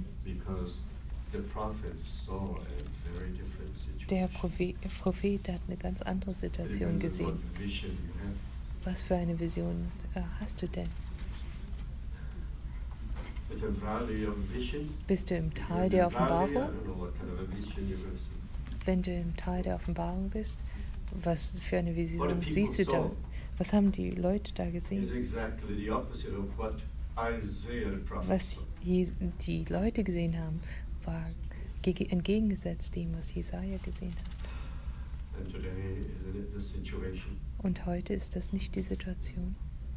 Speaker 1: Der Prophet, Prophet hat eine ganz andere Situation gesehen. Was für eine Vision äh, hast du denn? Bist du im Tal der Offenbarung? Wenn du im Tal der Offenbarung bist, was für eine Vision siehst du da? Was haben die Leute da gesehen? Was die Leute gesehen haben, war entgegengesetzt dem, was Jesaja gesehen hat. Und heute ist das nicht die Situation.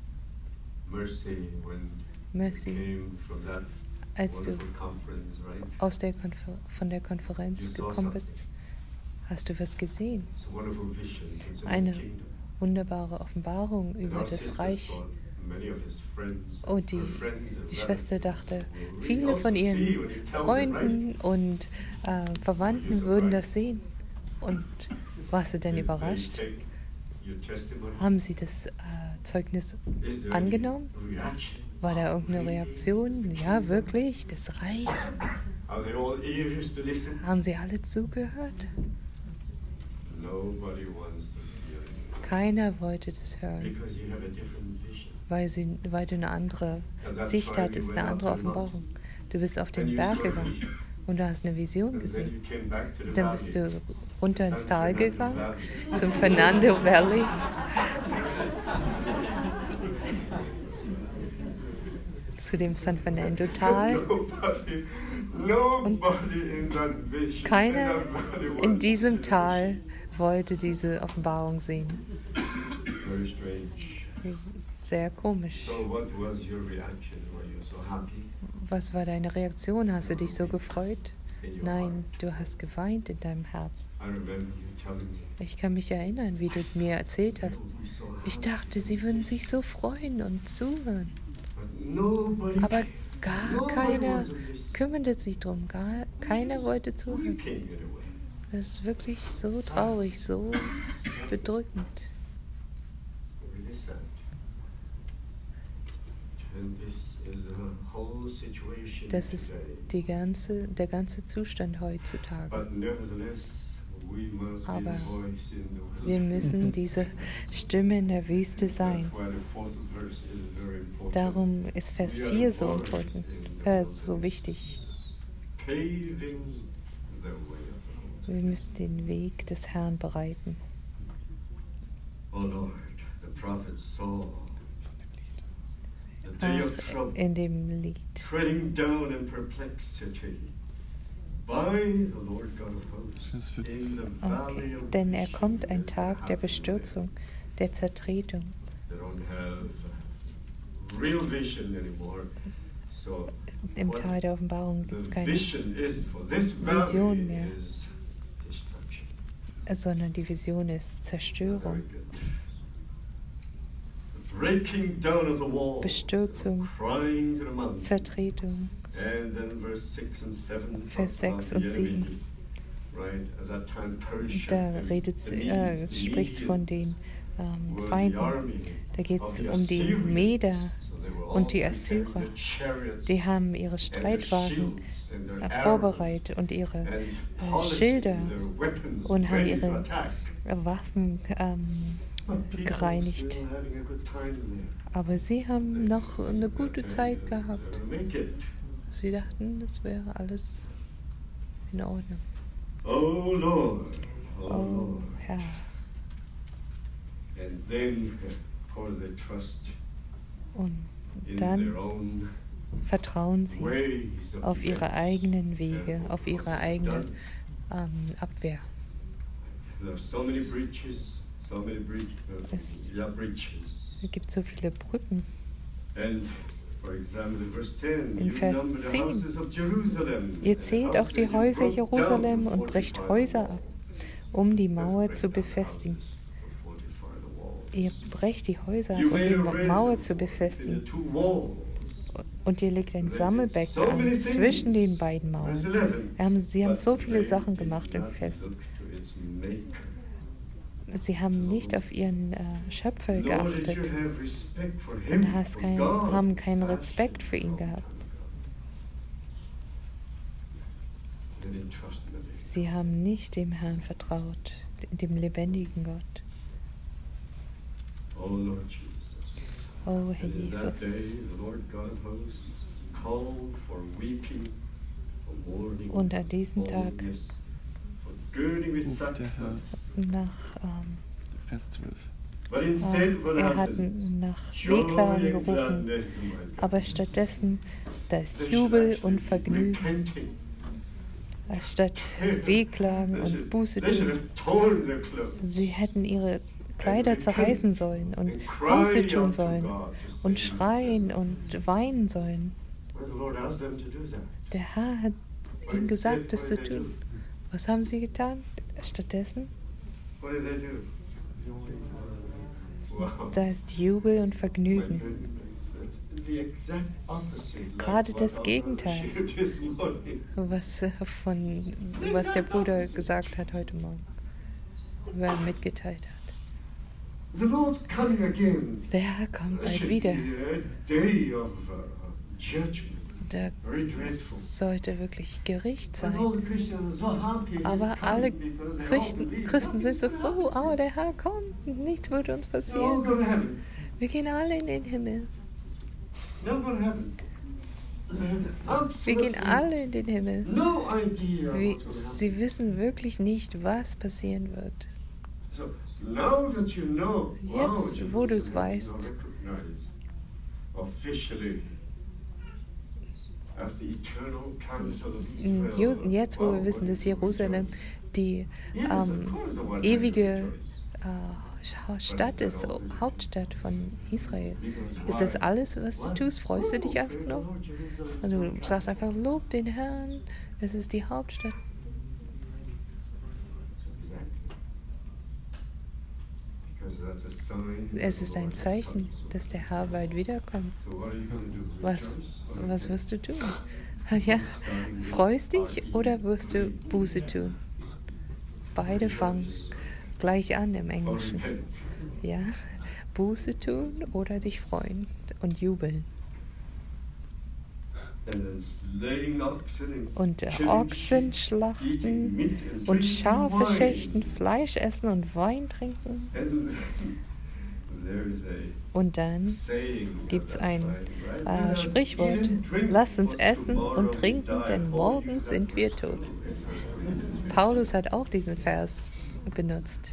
Speaker 1: Mercy, als du aus der Konfer- von der Konferenz gekommen bist, hast du was gesehen. Eine wunderbare Offenbarung über das Reich. Und die, die Schwester dachte, viele von ihren Freunden und äh, Verwandten würden das sehen. Und warst du denn überrascht? Haben sie das äh, Zeugnis angenommen? War da irgendeine Reaktion? Ja, wirklich, das Reich? Haben sie alle zugehört? Keiner wollte das hören, weil, sie, weil du eine andere Sicht hattest, eine andere Offenbarung. Du bist auf den Berg gegangen und du hast eine Vision gesehen. Dann bist du runter ins Tal gegangen, zum Fernando Valley. Zu dem San Fernando Tal. Und keiner in diesem Tal wollte diese Offenbarung sehen. Sehr komisch. Was war deine Reaktion? Hast du dich so gefreut? Nein, du hast geweint in deinem Herzen. Ich kann mich erinnern, wie du mir erzählt hast. Ich dachte, sie würden sich so freuen und zuhören. Aber gar keiner kümmerte sich drum. Gar keiner wollte zuhören. Das ist wirklich so traurig, so bedrückend. Das ist die ganze, der ganze Zustand heutzutage. Aber wir müssen diese Stimme in der Wüste sein. Darum ist Vers vier so important, äh, so wichtig. Wir müssen den Weg des Herrn bereiten. Auch in dem Lied. Okay, denn er kommt ein Tag der Bestürzung, der Zertretung. Im Tal der Offenbarung gibt es keine Vision mehr, sondern die Vision ist Zerstörung, Bestürzung, Zertretung. Vers sechs und sieben. Da redet, äh, spricht es von den ähm, Feinden. Da geht es um die Meder und die Assyrer. Die haben ihre Streitwagen äh, vorbereitet und ihre äh, Schilder und haben ihre äh, Waffen ähm, gereinigt. Aber sie haben noch eine gute Zeit gehabt. Sie dachten, es wäre alles in Ordnung.
Speaker 2: Oh Lord, oh,
Speaker 1: Oh
Speaker 2: Lord.
Speaker 1: Herr.
Speaker 2: And then, of course, they trust
Speaker 1: Und
Speaker 2: in
Speaker 1: dann
Speaker 2: their own
Speaker 1: vertrauen sie
Speaker 2: ways of
Speaker 1: auf ihre
Speaker 2: defense.
Speaker 1: eigenen Wege,
Speaker 2: And
Speaker 1: auf
Speaker 2: of
Speaker 1: ihre
Speaker 2: course,
Speaker 1: eigene
Speaker 2: done.
Speaker 1: ähm, Abwehr.
Speaker 2: There are so many breaches, so many breach, uh,
Speaker 1: Es-
Speaker 2: yeah, breaches.
Speaker 1: Es gibt so viele Brücken.
Speaker 2: And for example, in verse ten,
Speaker 1: In
Speaker 2: you
Speaker 1: Vers
Speaker 2: number the
Speaker 1: zehn.
Speaker 2: houses of Jerusalem.
Speaker 1: Ihr
Speaker 2: and
Speaker 1: zählt
Speaker 2: the
Speaker 1: auch die
Speaker 2: houses you
Speaker 1: Häuser
Speaker 2: broke
Speaker 1: Jerusalem
Speaker 2: down
Speaker 1: und
Speaker 2: to
Speaker 1: brecht
Speaker 2: fortify the
Speaker 1: Häuser
Speaker 2: wall.
Speaker 1: ab, um die
Speaker 2: Let's
Speaker 1: Mauer
Speaker 2: break
Speaker 1: zu
Speaker 2: down the
Speaker 1: befestigen.
Speaker 2: houses to fortify the walls.
Speaker 1: Ihr brecht die Häuser ab,
Speaker 2: You
Speaker 1: um
Speaker 2: made
Speaker 1: die
Speaker 2: a
Speaker 1: Ma- Mauer
Speaker 2: reservoir
Speaker 1: zu
Speaker 2: in the
Speaker 1: befestigen.
Speaker 2: two walls.
Speaker 1: Und ihr legt ein
Speaker 2: So
Speaker 1: Sammelbecken
Speaker 2: many
Speaker 1: an zwischen
Speaker 2: things.
Speaker 1: den beiden
Speaker 2: Verse
Speaker 1: Mauern.
Speaker 2: eleven.
Speaker 1: Wir haben, sie haben
Speaker 2: But
Speaker 1: so viele
Speaker 2: they
Speaker 1: Sachen
Speaker 2: did
Speaker 1: gemacht im
Speaker 2: not
Speaker 1: Fest.
Speaker 2: look to its maker.
Speaker 1: Sie haben nicht auf ihren äh, Schöpfer
Speaker 2: Nor did
Speaker 1: geachtet
Speaker 2: you have respect for him,
Speaker 1: und hast
Speaker 2: for
Speaker 1: kein,
Speaker 2: God
Speaker 1: haben keinen
Speaker 2: fashioned
Speaker 1: Respekt für ihn
Speaker 2: you.
Speaker 1: gehabt.
Speaker 2: They didn't trust in the Lord.
Speaker 1: Sie haben nicht dem Herrn vertraut, dem lebendigen Gott.
Speaker 2: Oh Lord Jesus.
Speaker 1: Oh Herr
Speaker 2: And in that
Speaker 1: Jesus.
Speaker 2: day, the Lord God of hosts called for weeping, for mourning,
Speaker 1: Und an diesem
Speaker 2: for
Speaker 1: Tag
Speaker 2: mourning, for girding with
Speaker 3: ruft der Herr,
Speaker 2: sackcloth.
Speaker 1: nach, ähm,
Speaker 3: Vers zwölf.
Speaker 2: But instead,
Speaker 1: ach,
Speaker 2: what
Speaker 1: er hat
Speaker 2: happens?
Speaker 1: nach
Speaker 2: Joy
Speaker 1: Wehklagen
Speaker 2: and
Speaker 1: gerufen,
Speaker 2: gladness, my God.
Speaker 1: aber stattdessen da ist
Speaker 2: They should
Speaker 1: Jubel
Speaker 2: actually
Speaker 1: und
Speaker 2: be
Speaker 1: Vergnügen.
Speaker 2: repenting.
Speaker 1: Statt Wehklagen
Speaker 2: They
Speaker 1: und
Speaker 2: should-
Speaker 1: Buße
Speaker 2: they should
Speaker 1: tun.
Speaker 2: have torn their clothes
Speaker 1: Sie hätten ihre Kleider zerreißen sollen und
Speaker 2: and
Speaker 1: Buße
Speaker 2: cried
Speaker 1: tun
Speaker 2: unto
Speaker 1: sollen
Speaker 2: God to
Speaker 1: und
Speaker 2: save
Speaker 1: schreien
Speaker 2: them.
Speaker 1: und weinen sollen.
Speaker 2: Well, the Lord asked them to do that.
Speaker 1: Der Herr hat
Speaker 2: But
Speaker 1: ihnen
Speaker 2: instead,
Speaker 1: gesagt, das
Speaker 2: what
Speaker 1: zu
Speaker 2: did they
Speaker 1: tun.
Speaker 2: do?
Speaker 1: Was haben sie getan? Stattdessen,
Speaker 2: What did they do? Wow.
Speaker 1: da ist Jubel und
Speaker 2: My
Speaker 1: Vergnügen.
Speaker 2: goodness, it's the exact opposite, like
Speaker 1: Gerade
Speaker 2: what
Speaker 1: das
Speaker 2: our brother
Speaker 1: Gegenteil.
Speaker 2: shared this morning.
Speaker 1: Was, äh, von, was der Bruder gesagt hat heute Morgen, wo er mitgeteilt hat.
Speaker 2: The Lord's coming again.
Speaker 1: Der Herr kommt
Speaker 2: There
Speaker 1: bald
Speaker 2: should
Speaker 1: wieder.
Speaker 2: be a day of uh, judgment.
Speaker 1: Da
Speaker 2: Very dreadful.
Speaker 1: sollte wirklich Gericht
Speaker 2: And
Speaker 1: sein.
Speaker 2: all the Christians are so happy he's
Speaker 1: Aber alle
Speaker 2: coming because they all
Speaker 1: Christen,
Speaker 2: believe
Speaker 1: Christen sind so
Speaker 2: nothing's
Speaker 1: froh,
Speaker 2: gonna
Speaker 1: oh, der Herr kommt, nichts wird uns
Speaker 2: happen. They're all
Speaker 1: passieren.
Speaker 2: going to heaven.
Speaker 1: Wir gehen alle in den Himmel.
Speaker 2: They're all going to heaven. They have
Speaker 1: Wir gehen
Speaker 2: absolutely
Speaker 1: alle in den Himmel.
Speaker 2: no idea
Speaker 1: Wie,
Speaker 2: what's going to
Speaker 1: sie
Speaker 2: happen.
Speaker 1: wissen wirklich nicht, was passieren wird.
Speaker 2: So now that you know, wow,
Speaker 1: Jetzt, wo du es
Speaker 2: Jerusalem is now
Speaker 1: weißt.
Speaker 2: recognized officially as the eternal capital of Israel.
Speaker 1: Ju- Jetzt, wo
Speaker 2: Wow,
Speaker 1: wir wissen,
Speaker 2: what
Speaker 1: dass
Speaker 2: is the
Speaker 1: Jerusalem
Speaker 2: rejoice?
Speaker 1: die
Speaker 2: Yes, of
Speaker 1: ähm,
Speaker 2: course I want
Speaker 1: ewige
Speaker 2: to rejoice.
Speaker 1: äh, Scha- Stadt ist, Hauptstadt von Israel. Ist das alles, was du tust? Freust du dich einfach nur? Also du sagst einfach, lob den Herrn, es ist die Hauptstadt. Es ist ein Zeichen, dass der Herr bald wiederkommt. Was, was wirst du tun? Ja, freust dich oder wirst du Buße tun? Beide fangen gleich an im Englischen. Ja, Buße tun oder dich freuen und jubeln. Und Ochsen schlachten und Schafe schächten, Fleisch essen und Wein trinken. Und dann gibt es ein äh, Sprichwort, lasst uns essen und trinken, denn morgen sind wir tot. Paulus hat auch diesen Vers benutzt.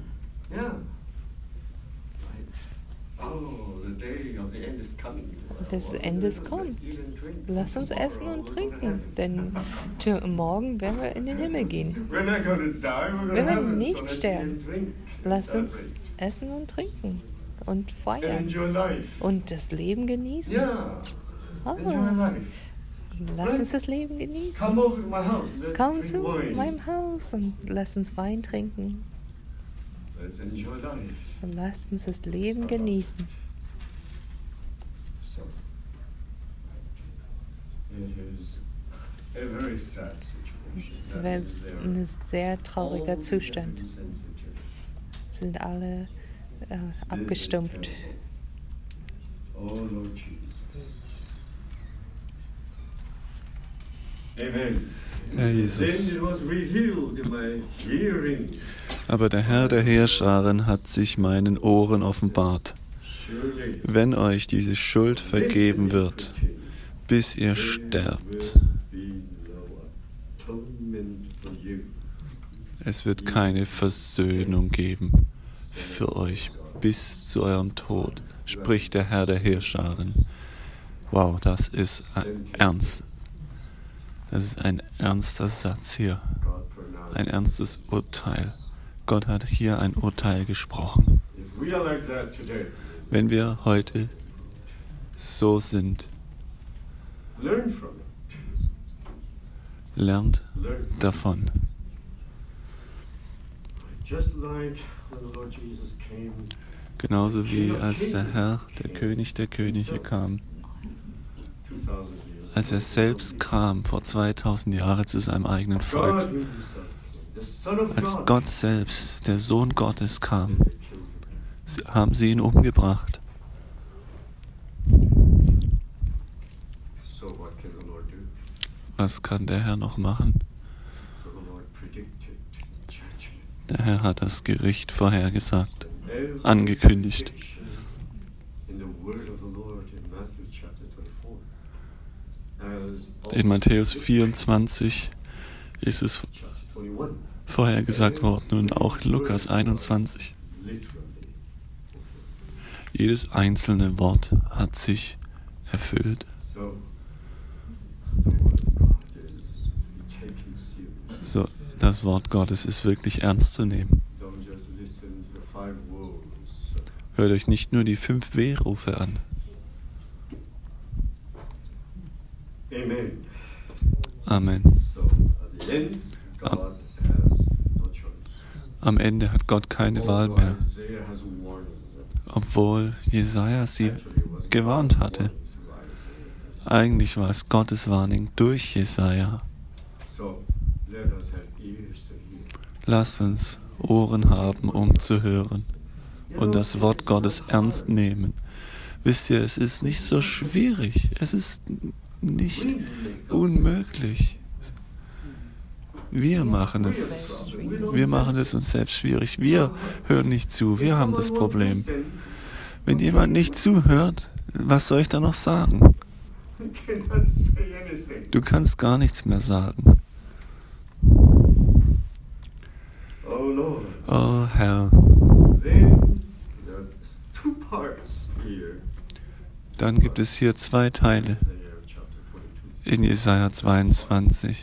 Speaker 1: Das Ende kommt. Lass uns essen und trinken, denn tja, morgen werden wir in den Himmel gehen.
Speaker 2: Wir
Speaker 1: werden nicht sterben. Lass uns essen und trinken und feiern und das Leben genießen. Oh, lass uns das Leben genießen. Komm zu meinem Haus und lass uns Wein trinken. Und lass uns das Leben genießen. Es wäre ein sehr trauriger Zustand. Sie sind alle äh, abgestumpft.
Speaker 3: Herr Jesus. Aber der Herr der Heerscharen hat sich meinen Ohren offenbart. Wenn euch diese Schuld vergeben wird, bis ihr sterbt, es wird keine Versöhnung geben für euch bis zu eurem Tod, spricht der Herr der Heerscharen. Wow, das ist ernst. Das ist ein ernster Satz hier. Ein ernstes Urteil. Gott hat hier ein Urteil gesprochen. Wenn wir heute so sind, lernt davon. Genauso wie als der Herr, der König der Könige kam, als er selbst kam vor zweitausend Jahren zu seinem eigenen Volk, als Gott selbst, der Sohn Gottes, kam, haben sie ihn umgebracht. Was kann der Herr noch machen? Der Herr hat das Gericht vorhergesagt, angekündigt. In Matthäus vierundzwanzig ist es vorhergesagt worden und auch in Lukas einundzwanzig. Jedes einzelne Wort hat sich erfüllt. So, das Wort Gottes ist wirklich ernst zu nehmen. Hört euch nicht nur die fünf Wehrufe an. Amen. Am, am Ende hat Gott keine Wahl mehr, obwohl Jesaja sie gewarnt hatte. Eigentlich war es Gottes Warnung durch Jesaja. Lasst uns Ohren haben, um zu hören und das Wort Gottes ernst nehmen. Wisst ihr, es ist nicht so schwierig. Es ist nicht unmöglich. Wir machen es. Wir machen es uns selbst schwierig. Wir hören nicht zu. Wir haben das Problem. Wenn jemand nicht zuhört, was soll ich da noch sagen? Du kannst gar nichts mehr sagen. Oh Herr. Dann gibt es hier zwei Teile in Jesaja zweiundzwanzig.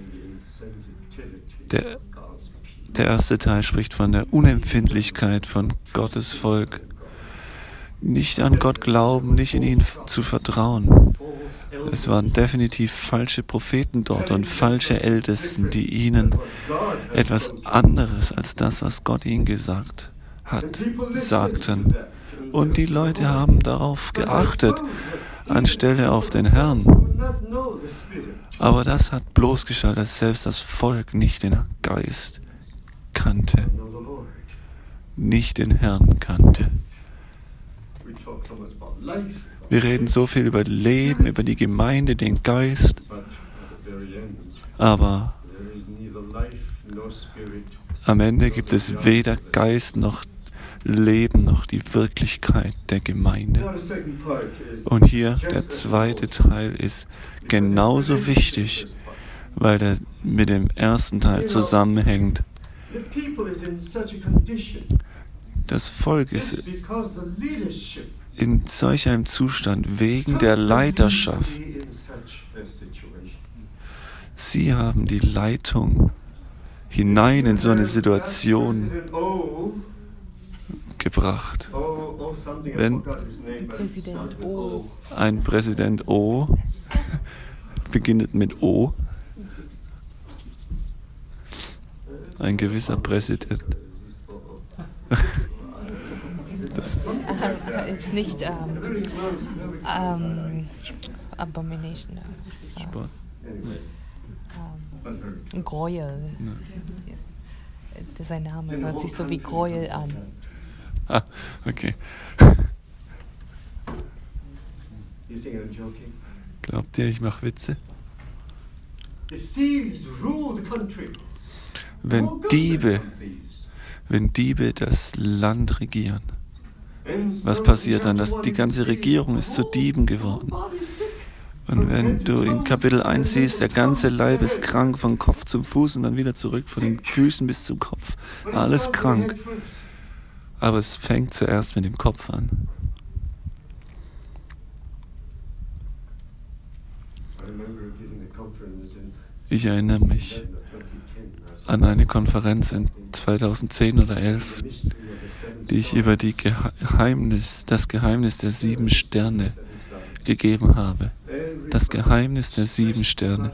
Speaker 3: Der, der erste Teil spricht von der Unempfindlichkeit von Gottes Volk. Nicht an Gott glauben, nicht in ihn zu vertrauen. Es waren definitiv falsche Propheten dort und falsche Ältesten, die ihnen etwas anderes als das, was Gott ihnen gesagt hat, sagten. Und die Leute haben darauf geachtet, anstelle auf den Herrn. Aber das hat bloßgestellt, dass selbst das Volk nicht den Geist kannte, nicht den Herrn kannte. Wir reden so viel über Leben, über die Gemeinde, den Geist, aber am Ende gibt es weder Geist noch Leben noch die Wirklichkeit der Gemeinde. Und hier der zweite Teil ist genauso wichtig, weil er mit dem ersten Teil zusammenhängt. Das Volk ist in solch einem Zustand wegen der Leiterschaft. Sie haben die Leitung hinein in so eine Situation gebracht. Wenn
Speaker 1: Präsident O.
Speaker 3: ein Präsident O beginnt mit O, ein gewisser Präsident. Das
Speaker 1: Äh, ist nicht ähm, ähm, Abomination. Äh,
Speaker 3: Sport.
Speaker 1: ähm, Gräuel.
Speaker 3: Ne.
Speaker 1: Yes. Das sein Name hört sich so wie Gräuel an.
Speaker 3: Ah, okay. Glaubt ihr, ich mache Witze? Wenn Diebe, wenn Diebe das Land regieren, was passiert dann? Das, die ganze Regierung ist zu Dieben geworden. Und wenn du in Kapitel eins siehst, der ganze Leib ist krank von Kopf zum Fuß und dann wieder zurück von den Füßen bis zum Kopf. Alles krank. Aber es fängt zuerst mit dem Kopf an. Ich erinnere mich an eine Konferenz in zweitausendzehn oder elf, die ich über die Geheimnis, das Geheimnis der sieben Sterne gegeben habe. Das Geheimnis der sieben Sterne.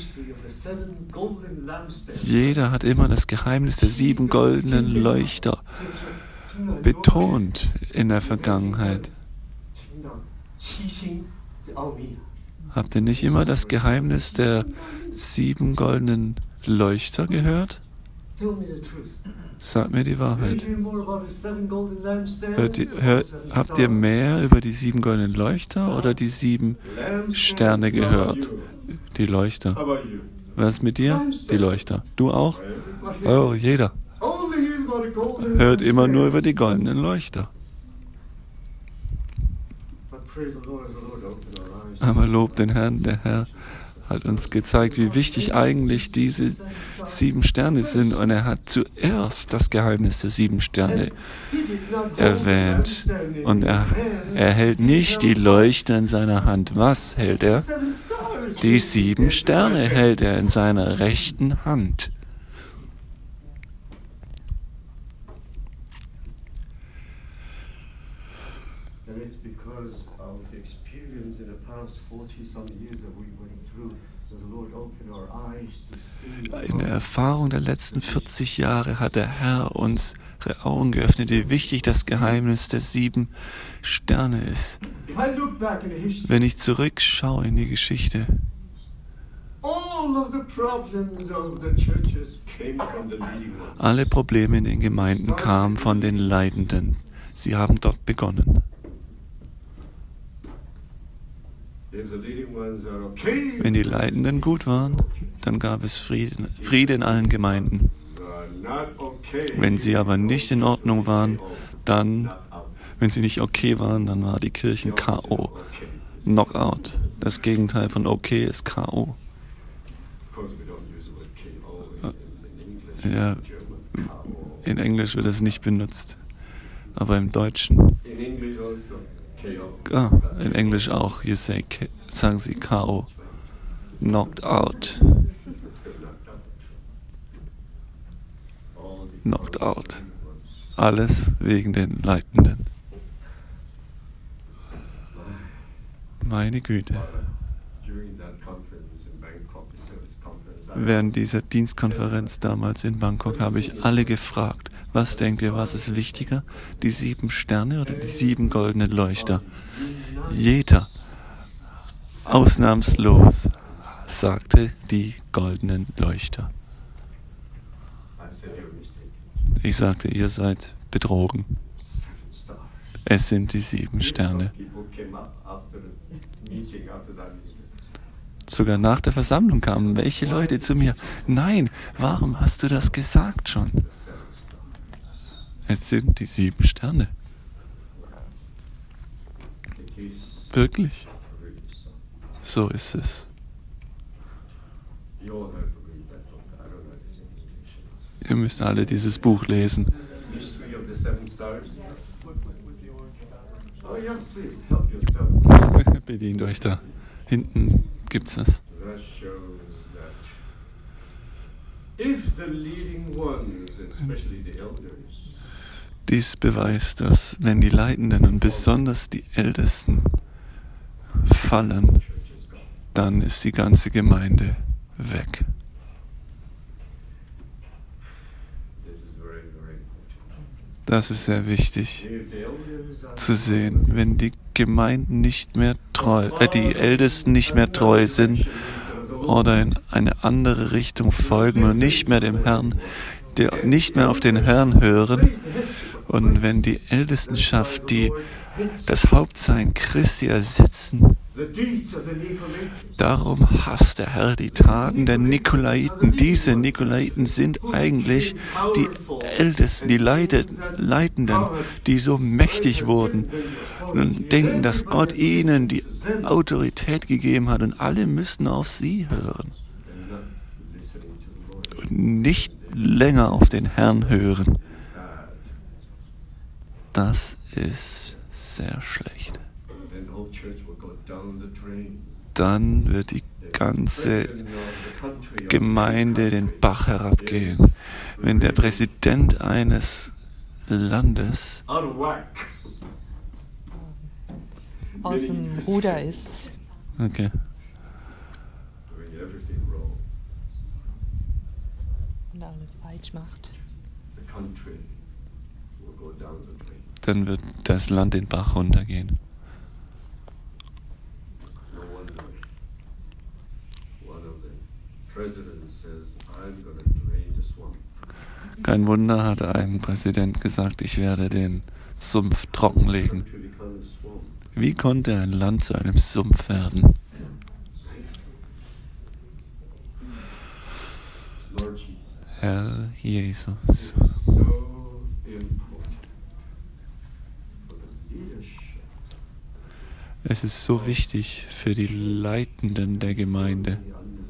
Speaker 3: Jeder hat immer das Geheimnis der sieben goldenen Leuchter betont in der Vergangenheit. Habt ihr nicht immer das Geheimnis der sieben goldenen Leuchter gehört? Sagt mir die Wahrheit. Hört ihr, hört, habt ihr mehr über die sieben goldenen Leuchter oder die sieben Sterne gehört? Die Leuchter. Was ist mit dir? Die Leuchter. Du auch? Oh, jeder. Hört immer nur über die goldenen Leuchter. Aber Lob den Herrn, der Herr hat uns gezeigt, wie wichtig eigentlich diese sieben Sterne sind. Und er hat zuerst das Geheimnis der sieben Sterne erwähnt. Und er, er hält nicht die Leuchter in seiner Hand. Was hält er? Die sieben Sterne hält er in seiner rechten Hand. In der Erfahrung der letzten vierzig Jahre hat der Herr unsere Augen geöffnet, wie wichtig das Geheimnis der sieben Sterne ist. Wenn ich zurückschaue in die Geschichte, alle Probleme in den Gemeinden kamen von den Leitenden. Sie haben dort begonnen. Wenn die Leitenden gut waren, dann gab es Frieden, Friede in allen Gemeinden. Wenn sie aber nicht in Ordnung waren, dann, wenn sie nicht okay waren, dann war die Kirche K O. Knockout. Das Gegenteil von okay ist K O. Ja, in Englisch wird es nicht benutzt, aber im Deutschen. Ah, in Englisch auch. You say, sagen sie K O. Knocked out. Knocked out. Alles wegen den Leitenden. Meine Güte. Während dieser Dienstkonferenz damals in Bangkok habe ich alle gefragt, was denkt ihr, was ist wichtiger? Die sieben Sterne oder die sieben goldenen Leuchter? Jeder, ausnahmslos, sagte die goldenen Leuchter. Ich sagte, ihr seid betrogen. Es sind die sieben Sterne. Sogar nach der Versammlung kamen welche Leute zu mir. Nein, warum hast du das gesagt schon? Es sind die sieben Sterne. Wirklich? So ist es. Ihr müsst alle dieses Buch lesen. Bedient euch da. Hinten gibt's es. Dies beweist, dass wenn die Leitenden und besonders die Ältesten fallen, dann ist die ganze Gemeinde weg. Das ist sehr wichtig zu sehen. Wenn die Gemeinden nicht mehr treu, äh, die Ältesten nicht mehr treu sind oder in eine andere Richtung folgen und nicht mehr dem Herrn, der nicht mehr auf den Herrn hören, und wenn die Ältestenschaft, die das Hauptsein Christi ersetzen Darum hasst der Herr die Taten der Nikolaiten. Diese Nikolaiten sind eigentlich die Ältesten, die Leitenden, die so mächtig wurden und denken, dass Gott ihnen die Autorität gegeben hat und alle müssten auf sie hören und nicht länger auf den Herrn hören. Das ist sehr schlecht. Dann wird die ganze Gemeinde den Bach herabgehen. Wenn der Präsident eines Landes
Speaker 1: aus dem Ruder ist.
Speaker 3: Okay.
Speaker 1: Und alles falsch macht.
Speaker 3: Dann wird das Land den Bach runtergehen. Kein Wunder, hat ein Präsident gesagt, ich werde den Sumpf trockenlegen. Wie konnte ein Land zu einem Sumpf werden? Herr Jesus. Es ist so wichtig für die Leitenden der Gemeinde,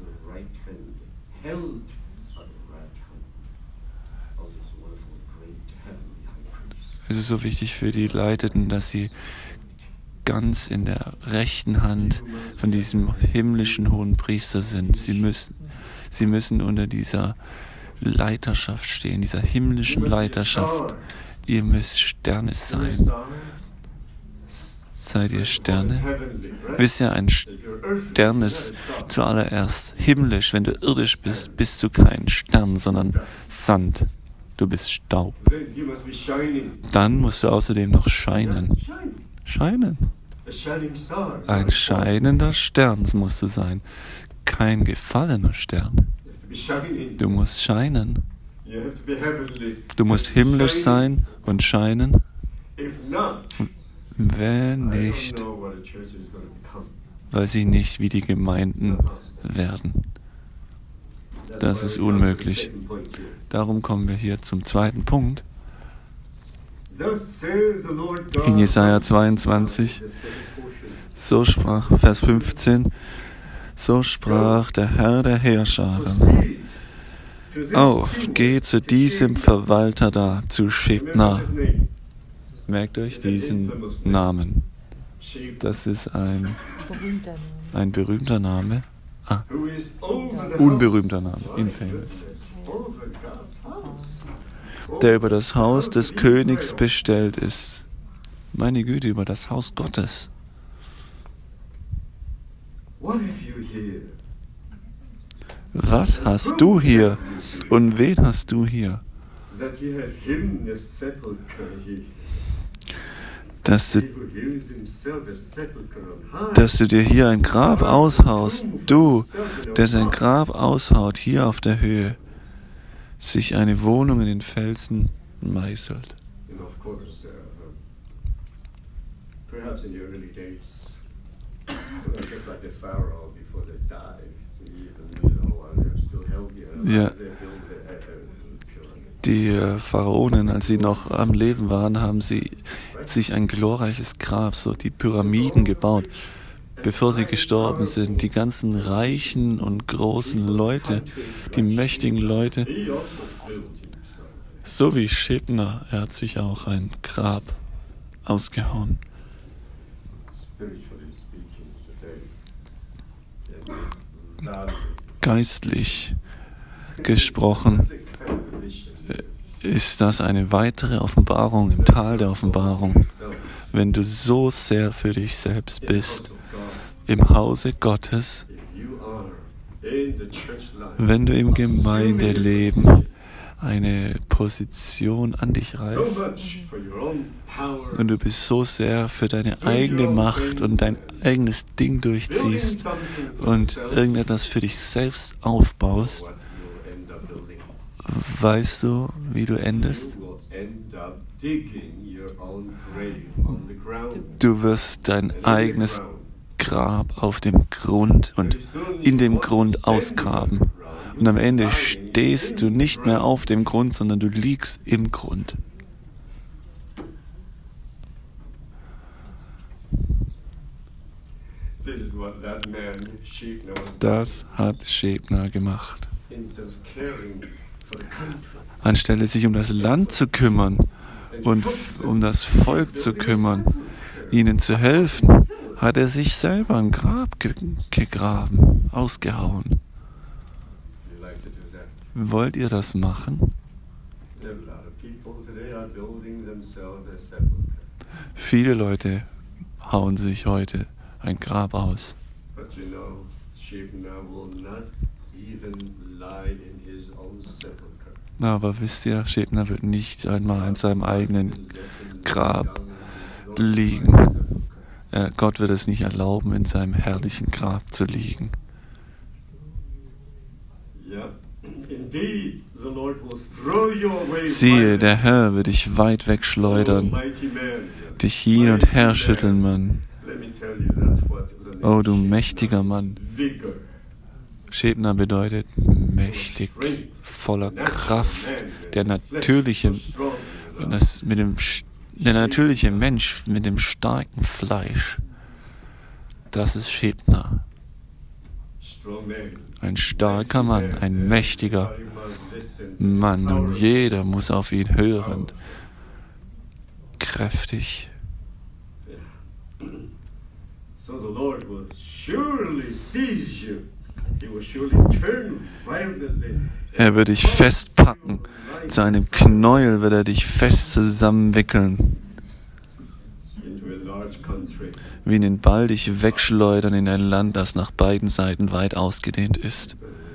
Speaker 3: es ist so wichtig für die Leitenden, dass sie ganz in der rechten Hand von diesem himmlischen hohen Priester sind. Sie müssen, sie müssen unter dieser Leiterschaft stehen, dieser himmlischen Leiterschaft. Ihr müsst Sterne sein. Seid ihr Sterne? Wisst ihr, ein Stern ist zuallererst himmlisch. Wenn du irdisch bist, bist du kein Stern, sondern Sand. Du bist Staub. Dann musst du außerdem noch scheinen. Scheinen. Ein scheinender Stern musst du sein. Kein gefallener Stern. Du musst scheinen. Du musst himmlisch sein und scheinen. Wenn nicht, weiß ich nicht, wie die Gemeinden werden. Das ist unmöglich. Darum kommen wir hier zum zweiten Punkt. In Jesaja zweiundzwanzig, so sprach, Vers fünfzehn, so sprach der Herr der Heerscharen: Auf, geh zu diesem Verwalter da, zu Shebna. Merkt euch diesen Namen. Das ist ein, ein berühmter Name. Ah, unberühmter Name, infamous. Der über das Haus des Königs bestellt ist. Meine Güte, über das Haus Gottes. Was hast du hier? Und wen hast du hier? Dass du, dass du dir hier ein Grab aushaust, du, der sein Grab aushaut, hier auf der Höhe, sich eine Wohnung in den Felsen meißelt. Ja, die äh, Pharaonen, als sie noch am Leben waren, haben sie sich ein glorreiches Grab, so die Pyramiden gebaut, bevor sie gestorben sind. Die ganzen reichen und großen Leute, die mächtigen Leute, so wie Shebna, er hat sich auch ein Grab ausgehauen. Geistlich gesprochen ist das eine weitere Offenbarung im Tal der Offenbarung, wenn du so sehr für dich selbst bist, im Hause Gottes, wenn du im Gemeindeleben eine Position an dich reißt und du bist so sehr für deine eigene Macht und dein eigenes Ding durchziehst und irgendetwas für dich selbst aufbaust, weißt du, wie du endest? Du wirst dein eigenes Grab auf dem Grund und in dem Grund ausgraben. Und am Ende stehst du nicht mehr auf dem Grund, sondern du liegst im Grund. Das hat Shebna gemacht. Anstelle sich um das Land zu kümmern und um das Volk zu kümmern, ihnen zu helfen, hat er sich selber ein Grab ge- gegraben, ausgehauen. Wollt ihr das machen? Viele Leute hauen sich heute ein Grab aus. Aber wisst ihr, Shebna wird nicht einmal in seinem eigenen Grab liegen. Äh, Gott wird es nicht erlauben, in seinem herrlichen Grab zu liegen. Siehe, der Herr wird dich weit wegschleudern, dich hin und her schütteln, Mann. Oh, du mächtiger Mann. Shebna bedeutet mächtig, voller Kraft, der natürliche, das mit dem, der natürliche Mensch mit dem starken Fleisch. Das ist Shebna. Ein starker Mann, ein mächtiger Mann, und jeder muss auf ihn hören. Kräftig. Er wird dich festpacken. Zu einem Knäuel wird er dich fest zusammenwickeln. Wie einen Ball dich wegschleudern in ein Land, das nach beiden Seiten weit ausgedehnt ist.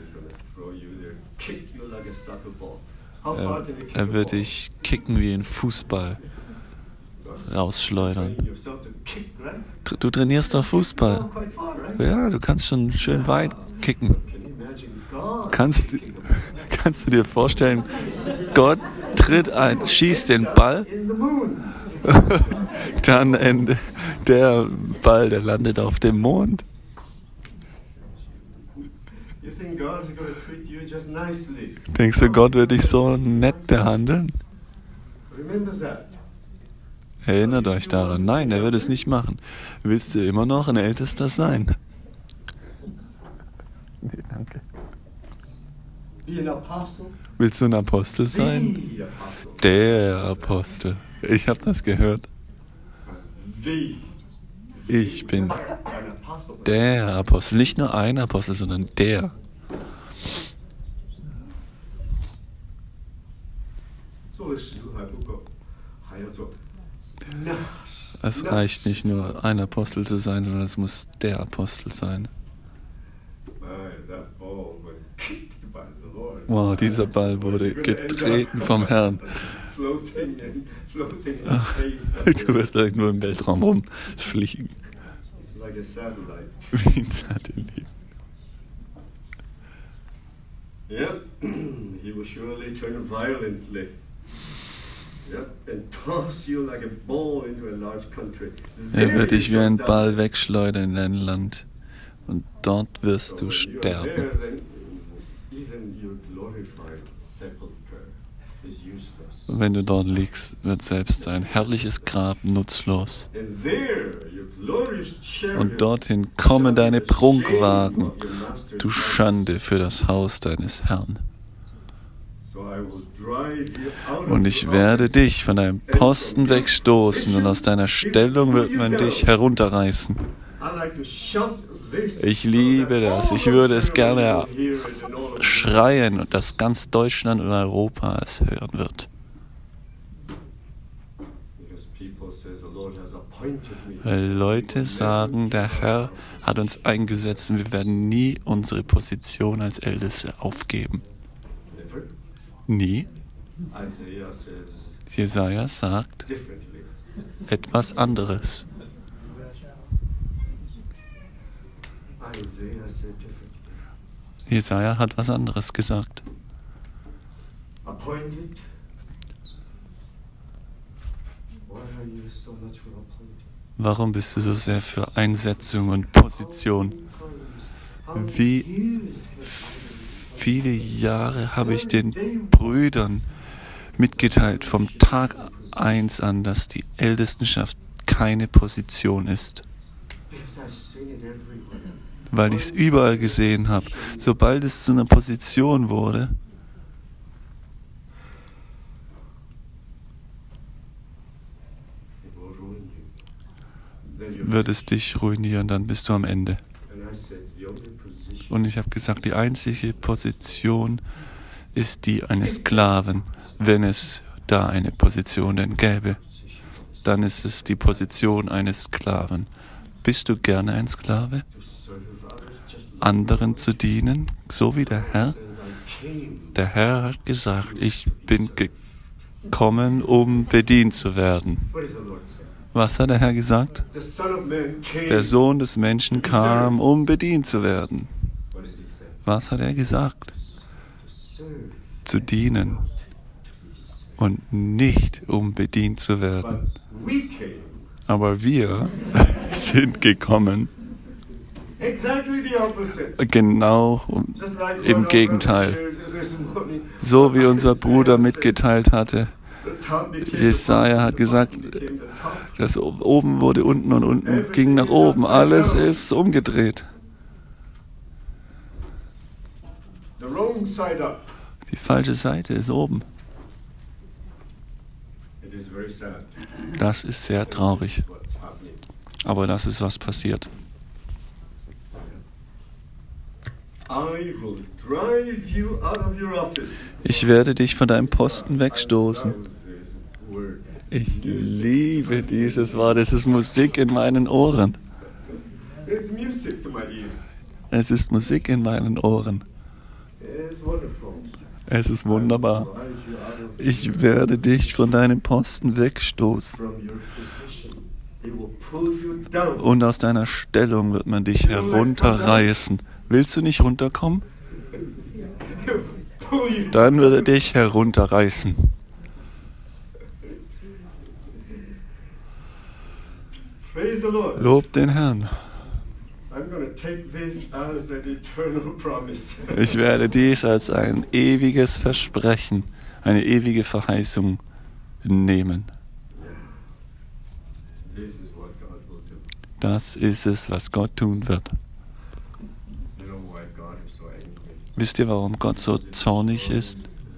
Speaker 3: Er, er wird dich kicken wie ein Fußball. Rausschleudern. Du trainierst doch Fußball. Ja, du kannst schon schön weit kicken. Kannst, kannst du dir vorstellen, Gott tritt ein, schießt den Ball, dann Ende, der Ball, der landet auf dem Mond. Denkst du, Gott wird dich so nett behandeln? Erinnert euch daran. Nein, er wird es nicht machen. Willst du immer noch ein Ältester sein? Nee, danke. Willst du ein Apostel sein? Der Apostel. Ich habe das gehört. Ich bin der Apostel. Nicht nur ein Apostel, sondern der. Es reicht nicht nur ein Apostel zu sein, sondern es muss der Apostel sein. Wow, dieser Ball wurde getreten vom Herrn. Ach, du wirst irgendwo im Weltraum rumfliegen. Wie ein Satellit.
Speaker 2: Yeah, he will surely turn violently.
Speaker 3: Er wird dich wie ein Ball wegschleudern in ein Land, und dort wirst du sterben. Und wenn du dort liegst, wird selbst dein herrliches Grab nutzlos. Und dorthin kommen deine Prunkwagen, du Schande für das Haus deines Herrn. Und ich werde dich von deinem Posten wegstoßen, und aus deiner Stellung wird man dich herunterreißen. Ich liebe das. Ich würde es gerne schreien, und dass ganz Deutschland und Europa es hören wird. Weil Leute sagen, der Herr hat uns eingesetzt und wir werden nie unsere Position als Älteste aufgeben. Nie. Jesaja sagt etwas anderes. Jesaja hat was anderes gesagt. Warum bist du so sehr für Einsetzung und Position? Wie viele Jahre habe ich den Brüdern mitgeteilt, vom Tag eins an, dass die Ältestenschaft keine Position ist. Weil ich es überall gesehen habe. Sobald es zu einer Position wurde, wird es dich ruinieren, dann bist du am Ende. Und ich habe gesagt, die einzige Position ist die eines Sklaven, wenn es da eine Position denn gäbe. Dann ist es die Position eines Sklaven. Bist du gerne ein Sklave? Anderen zu dienen, so wie der Herr? Der Herr hat gesagt, ich bin gekommen, um bedient zu werden. Was hat der Herr gesagt? Der Sohn des Menschen kam, um bedient zu werden. Was hat er gesagt? Zu dienen und nicht um bedient zu werden. Aber wir sind gekommen, genau im Gegenteil. So wie unser Bruder mitgeteilt hatte. Jesaja hat gesagt, dass oben wurde unten und unten ging nach oben. Alles ist umgedreht. Die falsche Seite ist oben. Das ist sehr traurig. Aber das ist, was passiert. Ich werde dich von deinem Posten wegstoßen. Ich liebe dieses Wort. Es ist Musik in meinen Ohren. Es ist Musik in meinen Ohren. Es ist wunderbar. Ich werde dich von deinem Posten wegstoßen. Und aus deiner Stellung wird man dich herunterreißen. Willst du nicht runterkommen? Dann wird er dich herunterreißen. Lob den Herrn. Ich werde dies als ein ewiges Versprechen, eine ewige Verheißung nehmen. Das ist es, was Gott tun wird. Wisst ihr, warum Gott so zornig ist?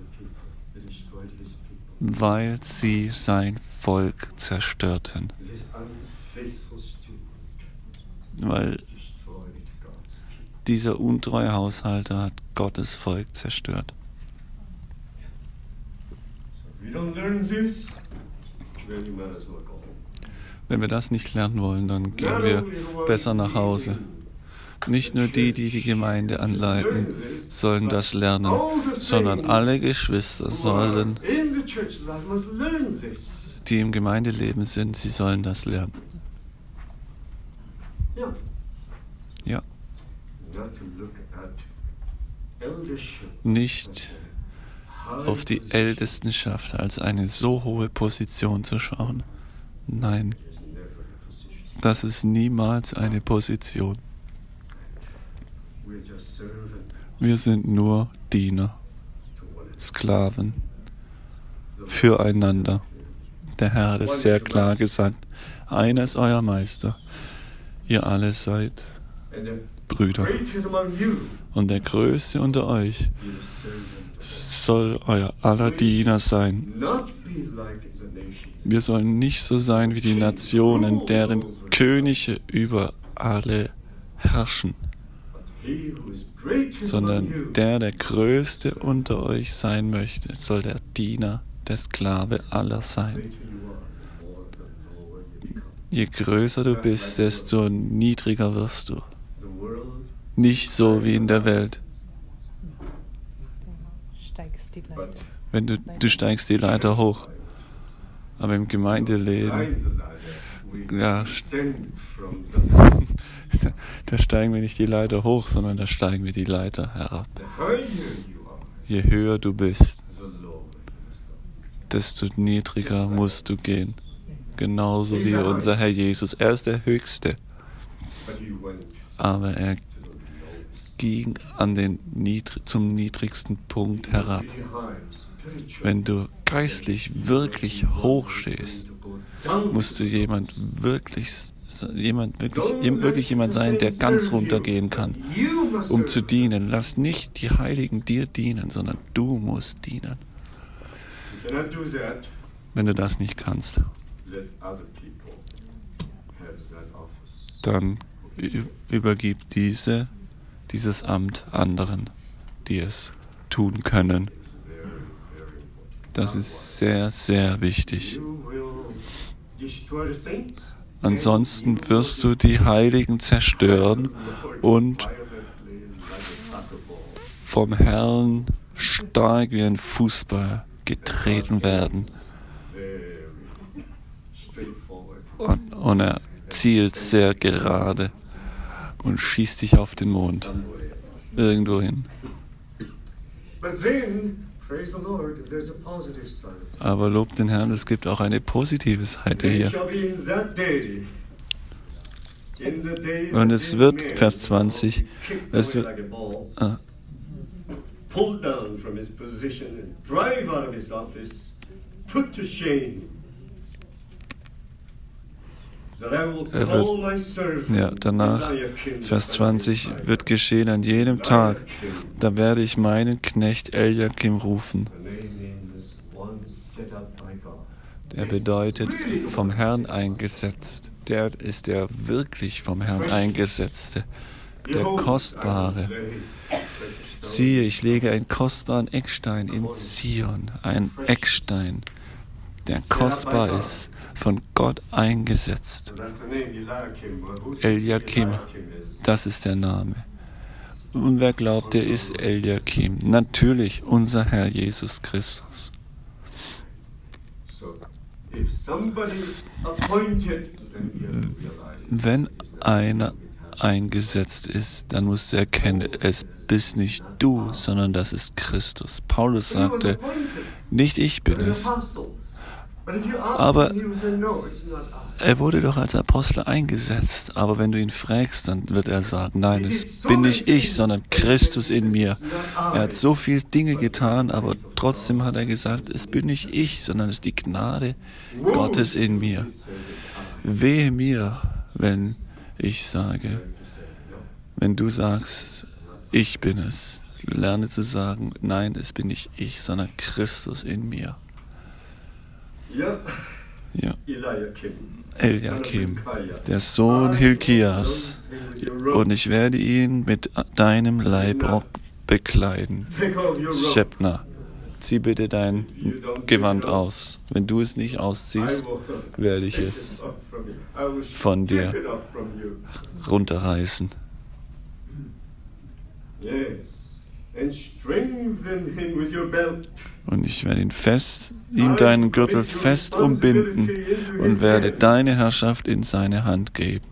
Speaker 3: Weil sie sein Volk zerstörten. Weil dieser untreue Haushalter hat Gottes Volk zerstört. Wenn wir das nicht lernen wollen, dann gehen wir besser nach Hause. Nicht nur die, die die Gemeinde anleiten, sollen das lernen, sondern alle Geschwister sollen, die im Gemeindeleben sind, sie sollen das lernen. Ja. Nicht auf die Ältestenschaft als eine so hohe Position zu schauen. Nein, das ist niemals eine Position. Wir sind nur Diener, Sklaven, füreinander. Der Herr hat es sehr klar gesagt. Einer ist euer Meister. Ihr alle seid Brüder. Und der Größte unter euch soll euer aller Diener sein. Wir sollen nicht so sein wie die Nationen, deren Könige über alle herrschen, sondern der, der Größte unter euch sein möchte, soll der Diener, der Sklave aller sein. Je größer du bist, desto niedriger wirst du. Nicht so wie in der Welt. Wenn du, du steigst die Leiter hoch, aber im Gemeindeleben, ja, da steigen wir nicht die Leiter hoch, sondern da steigen wir die Leiter herab. Je höher du bist, desto niedriger musst du gehen. genauso wie unser Herr Jesus. Er ist der Höchste. Aber er ging an den Niedr- zum niedrigsten Punkt herab. Wenn du geistlich wirklich hoch stehst, musst du jemand wirklich, jemand wirklich, wirklich jemand sein, der ganz runtergehen kann, um zu dienen. Lass nicht die Heiligen dir dienen, sondern du musst dienen. Wenn du das nicht kannst, dann übergib diese, dieses Amt anderen, die es tun können. Das ist sehr, sehr wichtig. Ansonsten wirst du die Heiligen zerstören und vom Herrn stark wie ein Fußball getreten werden. Und, und er zielt sehr gerade und schießt dich auf den Mond. Irgendwo hin. Aber lob den Herrn, es gibt auch eine positive Seite hier. Und es wird, Vers zwanzig, es wird, ah,
Speaker 2: pulled down from his position and drive out of his office, put to shame.
Speaker 3: Er wird, ja, danach, Vers zwanzig, wird geschehen an jedem Tag, da werde ich meinen Knecht Eliakim rufen. Der bedeutet vom Herrn eingesetzt. Der ist der wirklich vom Herrn Eingesetzte, der Kostbare. Siehe, ich lege einen kostbaren Eckstein in Zion, einen Eckstein, der kostbar ist, von Gott eingesetzt. Eliakim, das ist der Name. Und wer glaubt, der ist Eliakim? Natürlich, unser Herr Jesus Christus. Wenn einer eingesetzt ist, dann musst du erkennen, es bist nicht du, sondern das ist Christus. Paulus sagte, nicht ich bin es. Aber er wurde doch als Apostel eingesetzt. Aber wenn du ihn fragst, dann wird er sagen, nein, es bin nicht ich, sondern Christus in mir. Er hat so viele Dinge getan, aber trotzdem hat er gesagt, es bin nicht ich, sondern es ist die Gnade Gottes in mir. Wehe mir, wenn ich sage, wenn du sagst, ich bin es. Lerne zu sagen, nein, es bin nicht ich, sondern Christus in mir. Ja. Eliakim, der Sohn Hilkias, und ich werde ihn mit deinem Leibrock bekleiden. Shebna, zieh bitte dein Gewand aus. Wenn du es nicht ausziehst, werde ich es von dir runterreißen. Und ich werde ihn fest, ihm deinen Gürtel fest umbinden und werde deine Herrschaft in seine Hand geben.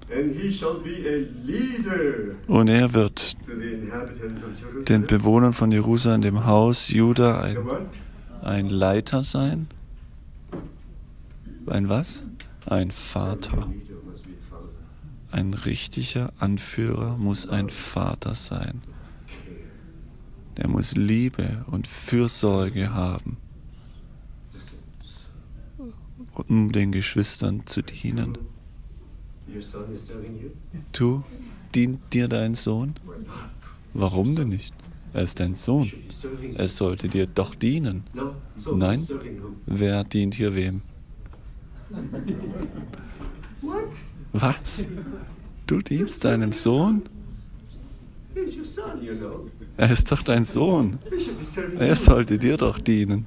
Speaker 3: Und er wird den Bewohnern von Jerusalem, dem Haus Juda, ein, ein Leiter sein. Ein was? Ein Vater. Ein richtiger Anführer muss ein Vater sein. Der muss Liebe und Fürsorge haben, um den Geschwistern zu dienen. Du, dient dir dein Sohn? Warum denn nicht? Er ist dein Sohn. Er sollte dir doch dienen. Nein? Wer dient hier wem? Was? Du dienst deinem Sohn? Er ist doch dein Sohn. Er sollte dir doch dienen.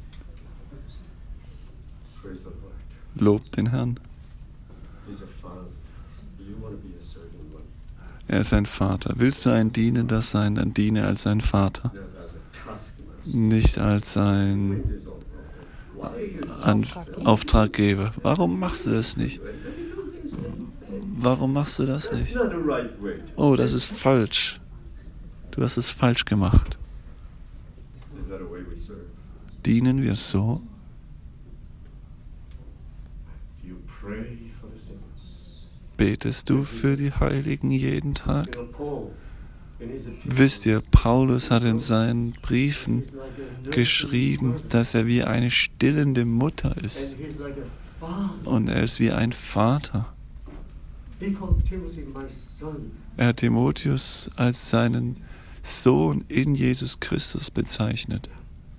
Speaker 3: Lob den Herrn. Er ist ein Vater. Willst du ein Dienender sein, dann diene als ein Vater. Nicht als ein An- Auftraggeber. Warum machst du das nicht? Warum machst du das nicht? Oh, das ist falsch. Du hast es falsch gemacht. Dienen wir so? Betest du für die Heiligen jeden Tag? Wisst ihr, Paulus hat in seinen Briefen geschrieben, dass er wie eine stillende Mutter ist. Und er ist wie ein Vater. Er hat Timotheus als seinen Sohn in Jesus Christus bezeichnet.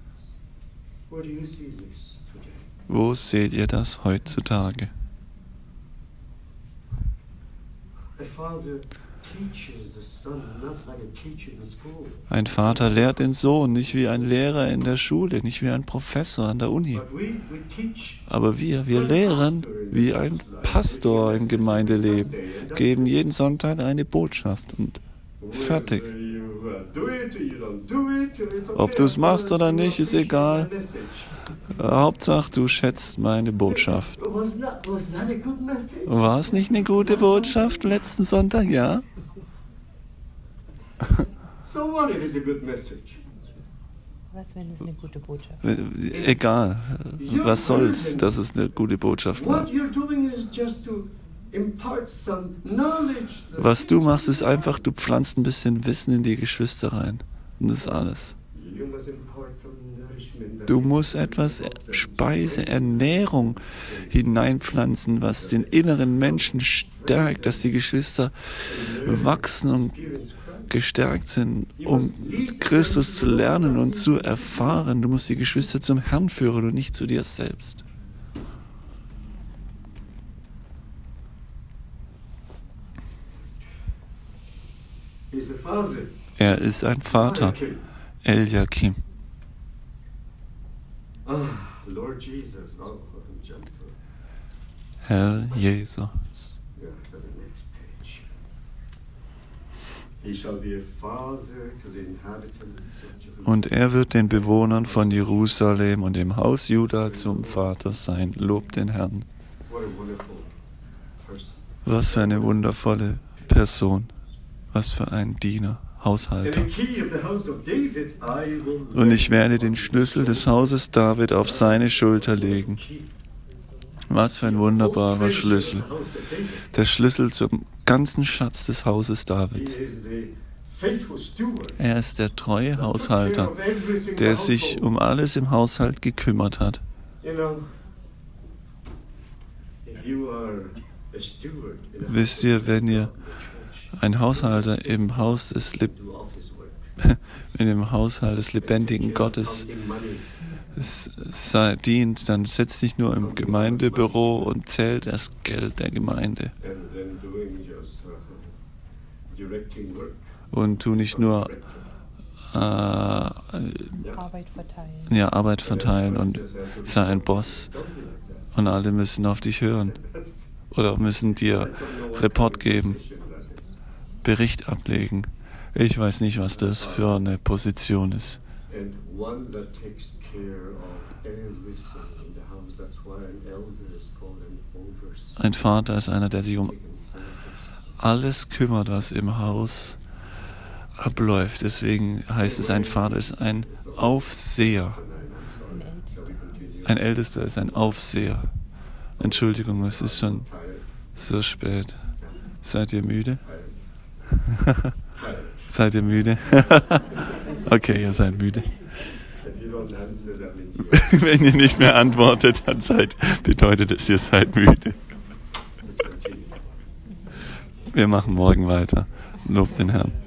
Speaker 3: Wo seht ihr das heutzutage? Ein Vater lehrt den Sohn nicht wie ein Lehrer in der Schule, nicht wie ein Professor an der Uni. Aber wir, wir lehren wie ein Pastor im Gemeindeleben, geben jeden Sonntag eine Botschaft und fertig. Ob du es machst oder nicht, ist egal. Hauptsache, du schätzt meine Botschaft. War es nicht eine gute Botschaft letzten Sonntag? Ja.
Speaker 1: Was, wenn es eine gute Botschaft
Speaker 3: ist? Egal. Was soll's, dass es eine gute Botschaft war? Was du machst, ist einfach, du pflanzt ein bisschen Wissen in die Geschwister rein. Und das ist alles. Du musst etwas Speise, Ernährung hineinpflanzen, was den inneren Menschen stärkt, dass die Geschwister wachsen und gestärkt sind, um Christus zu lernen und zu erfahren. Du musst die Geschwister zum Herrn führen und nicht zu dir selbst. Er ist ein Vater, Eliakim. Herr Jesus. Und er wird den Bewohnern von Jerusalem und dem Haus Juda zum Vater sein. Lobt den Herrn. Was für eine wundervolle Person. Was für ein Diener, Haushalter. Und ich werde den Schlüssel des Hauses David auf seine Schulter legen. Was für ein wunderbarer Schlüssel. Der Schlüssel zum ganzen Schatz des Hauses David. Er ist der treue Haushalter, der sich um alles im Haushalt gekümmert hat. Wisst ihr, wenn ihr ein Haushalter im Haus des Leb in dem Haushalt des lebendigen Gottes es dient, dann sitzt nicht nur im Gemeindebüro und zählt das Geld der Gemeinde. Und tu nicht nur äh,
Speaker 1: Arbeit verteilen.
Speaker 3: Ja, Arbeit verteilen und sei ein Boss und alle müssen auf dich hören oder müssen dir Report geben, Bericht ablegen. Ich weiß nicht, was das für eine Position ist. Ein Vater ist einer, der sich um alles kümmert, was im Haus abläuft. Deswegen heißt es, ein Vater ist ein Aufseher. Ein Ältester ist ein Aufseher. Entschuldigung, es ist schon so spät. Seid ihr müde? Seid ihr müde? Okay, ihr seid müde. Wenn ihr nicht mehr antwortet, dann seid, bedeutet es, ihr seid müde. Wir machen morgen weiter. Lobt den Herrn.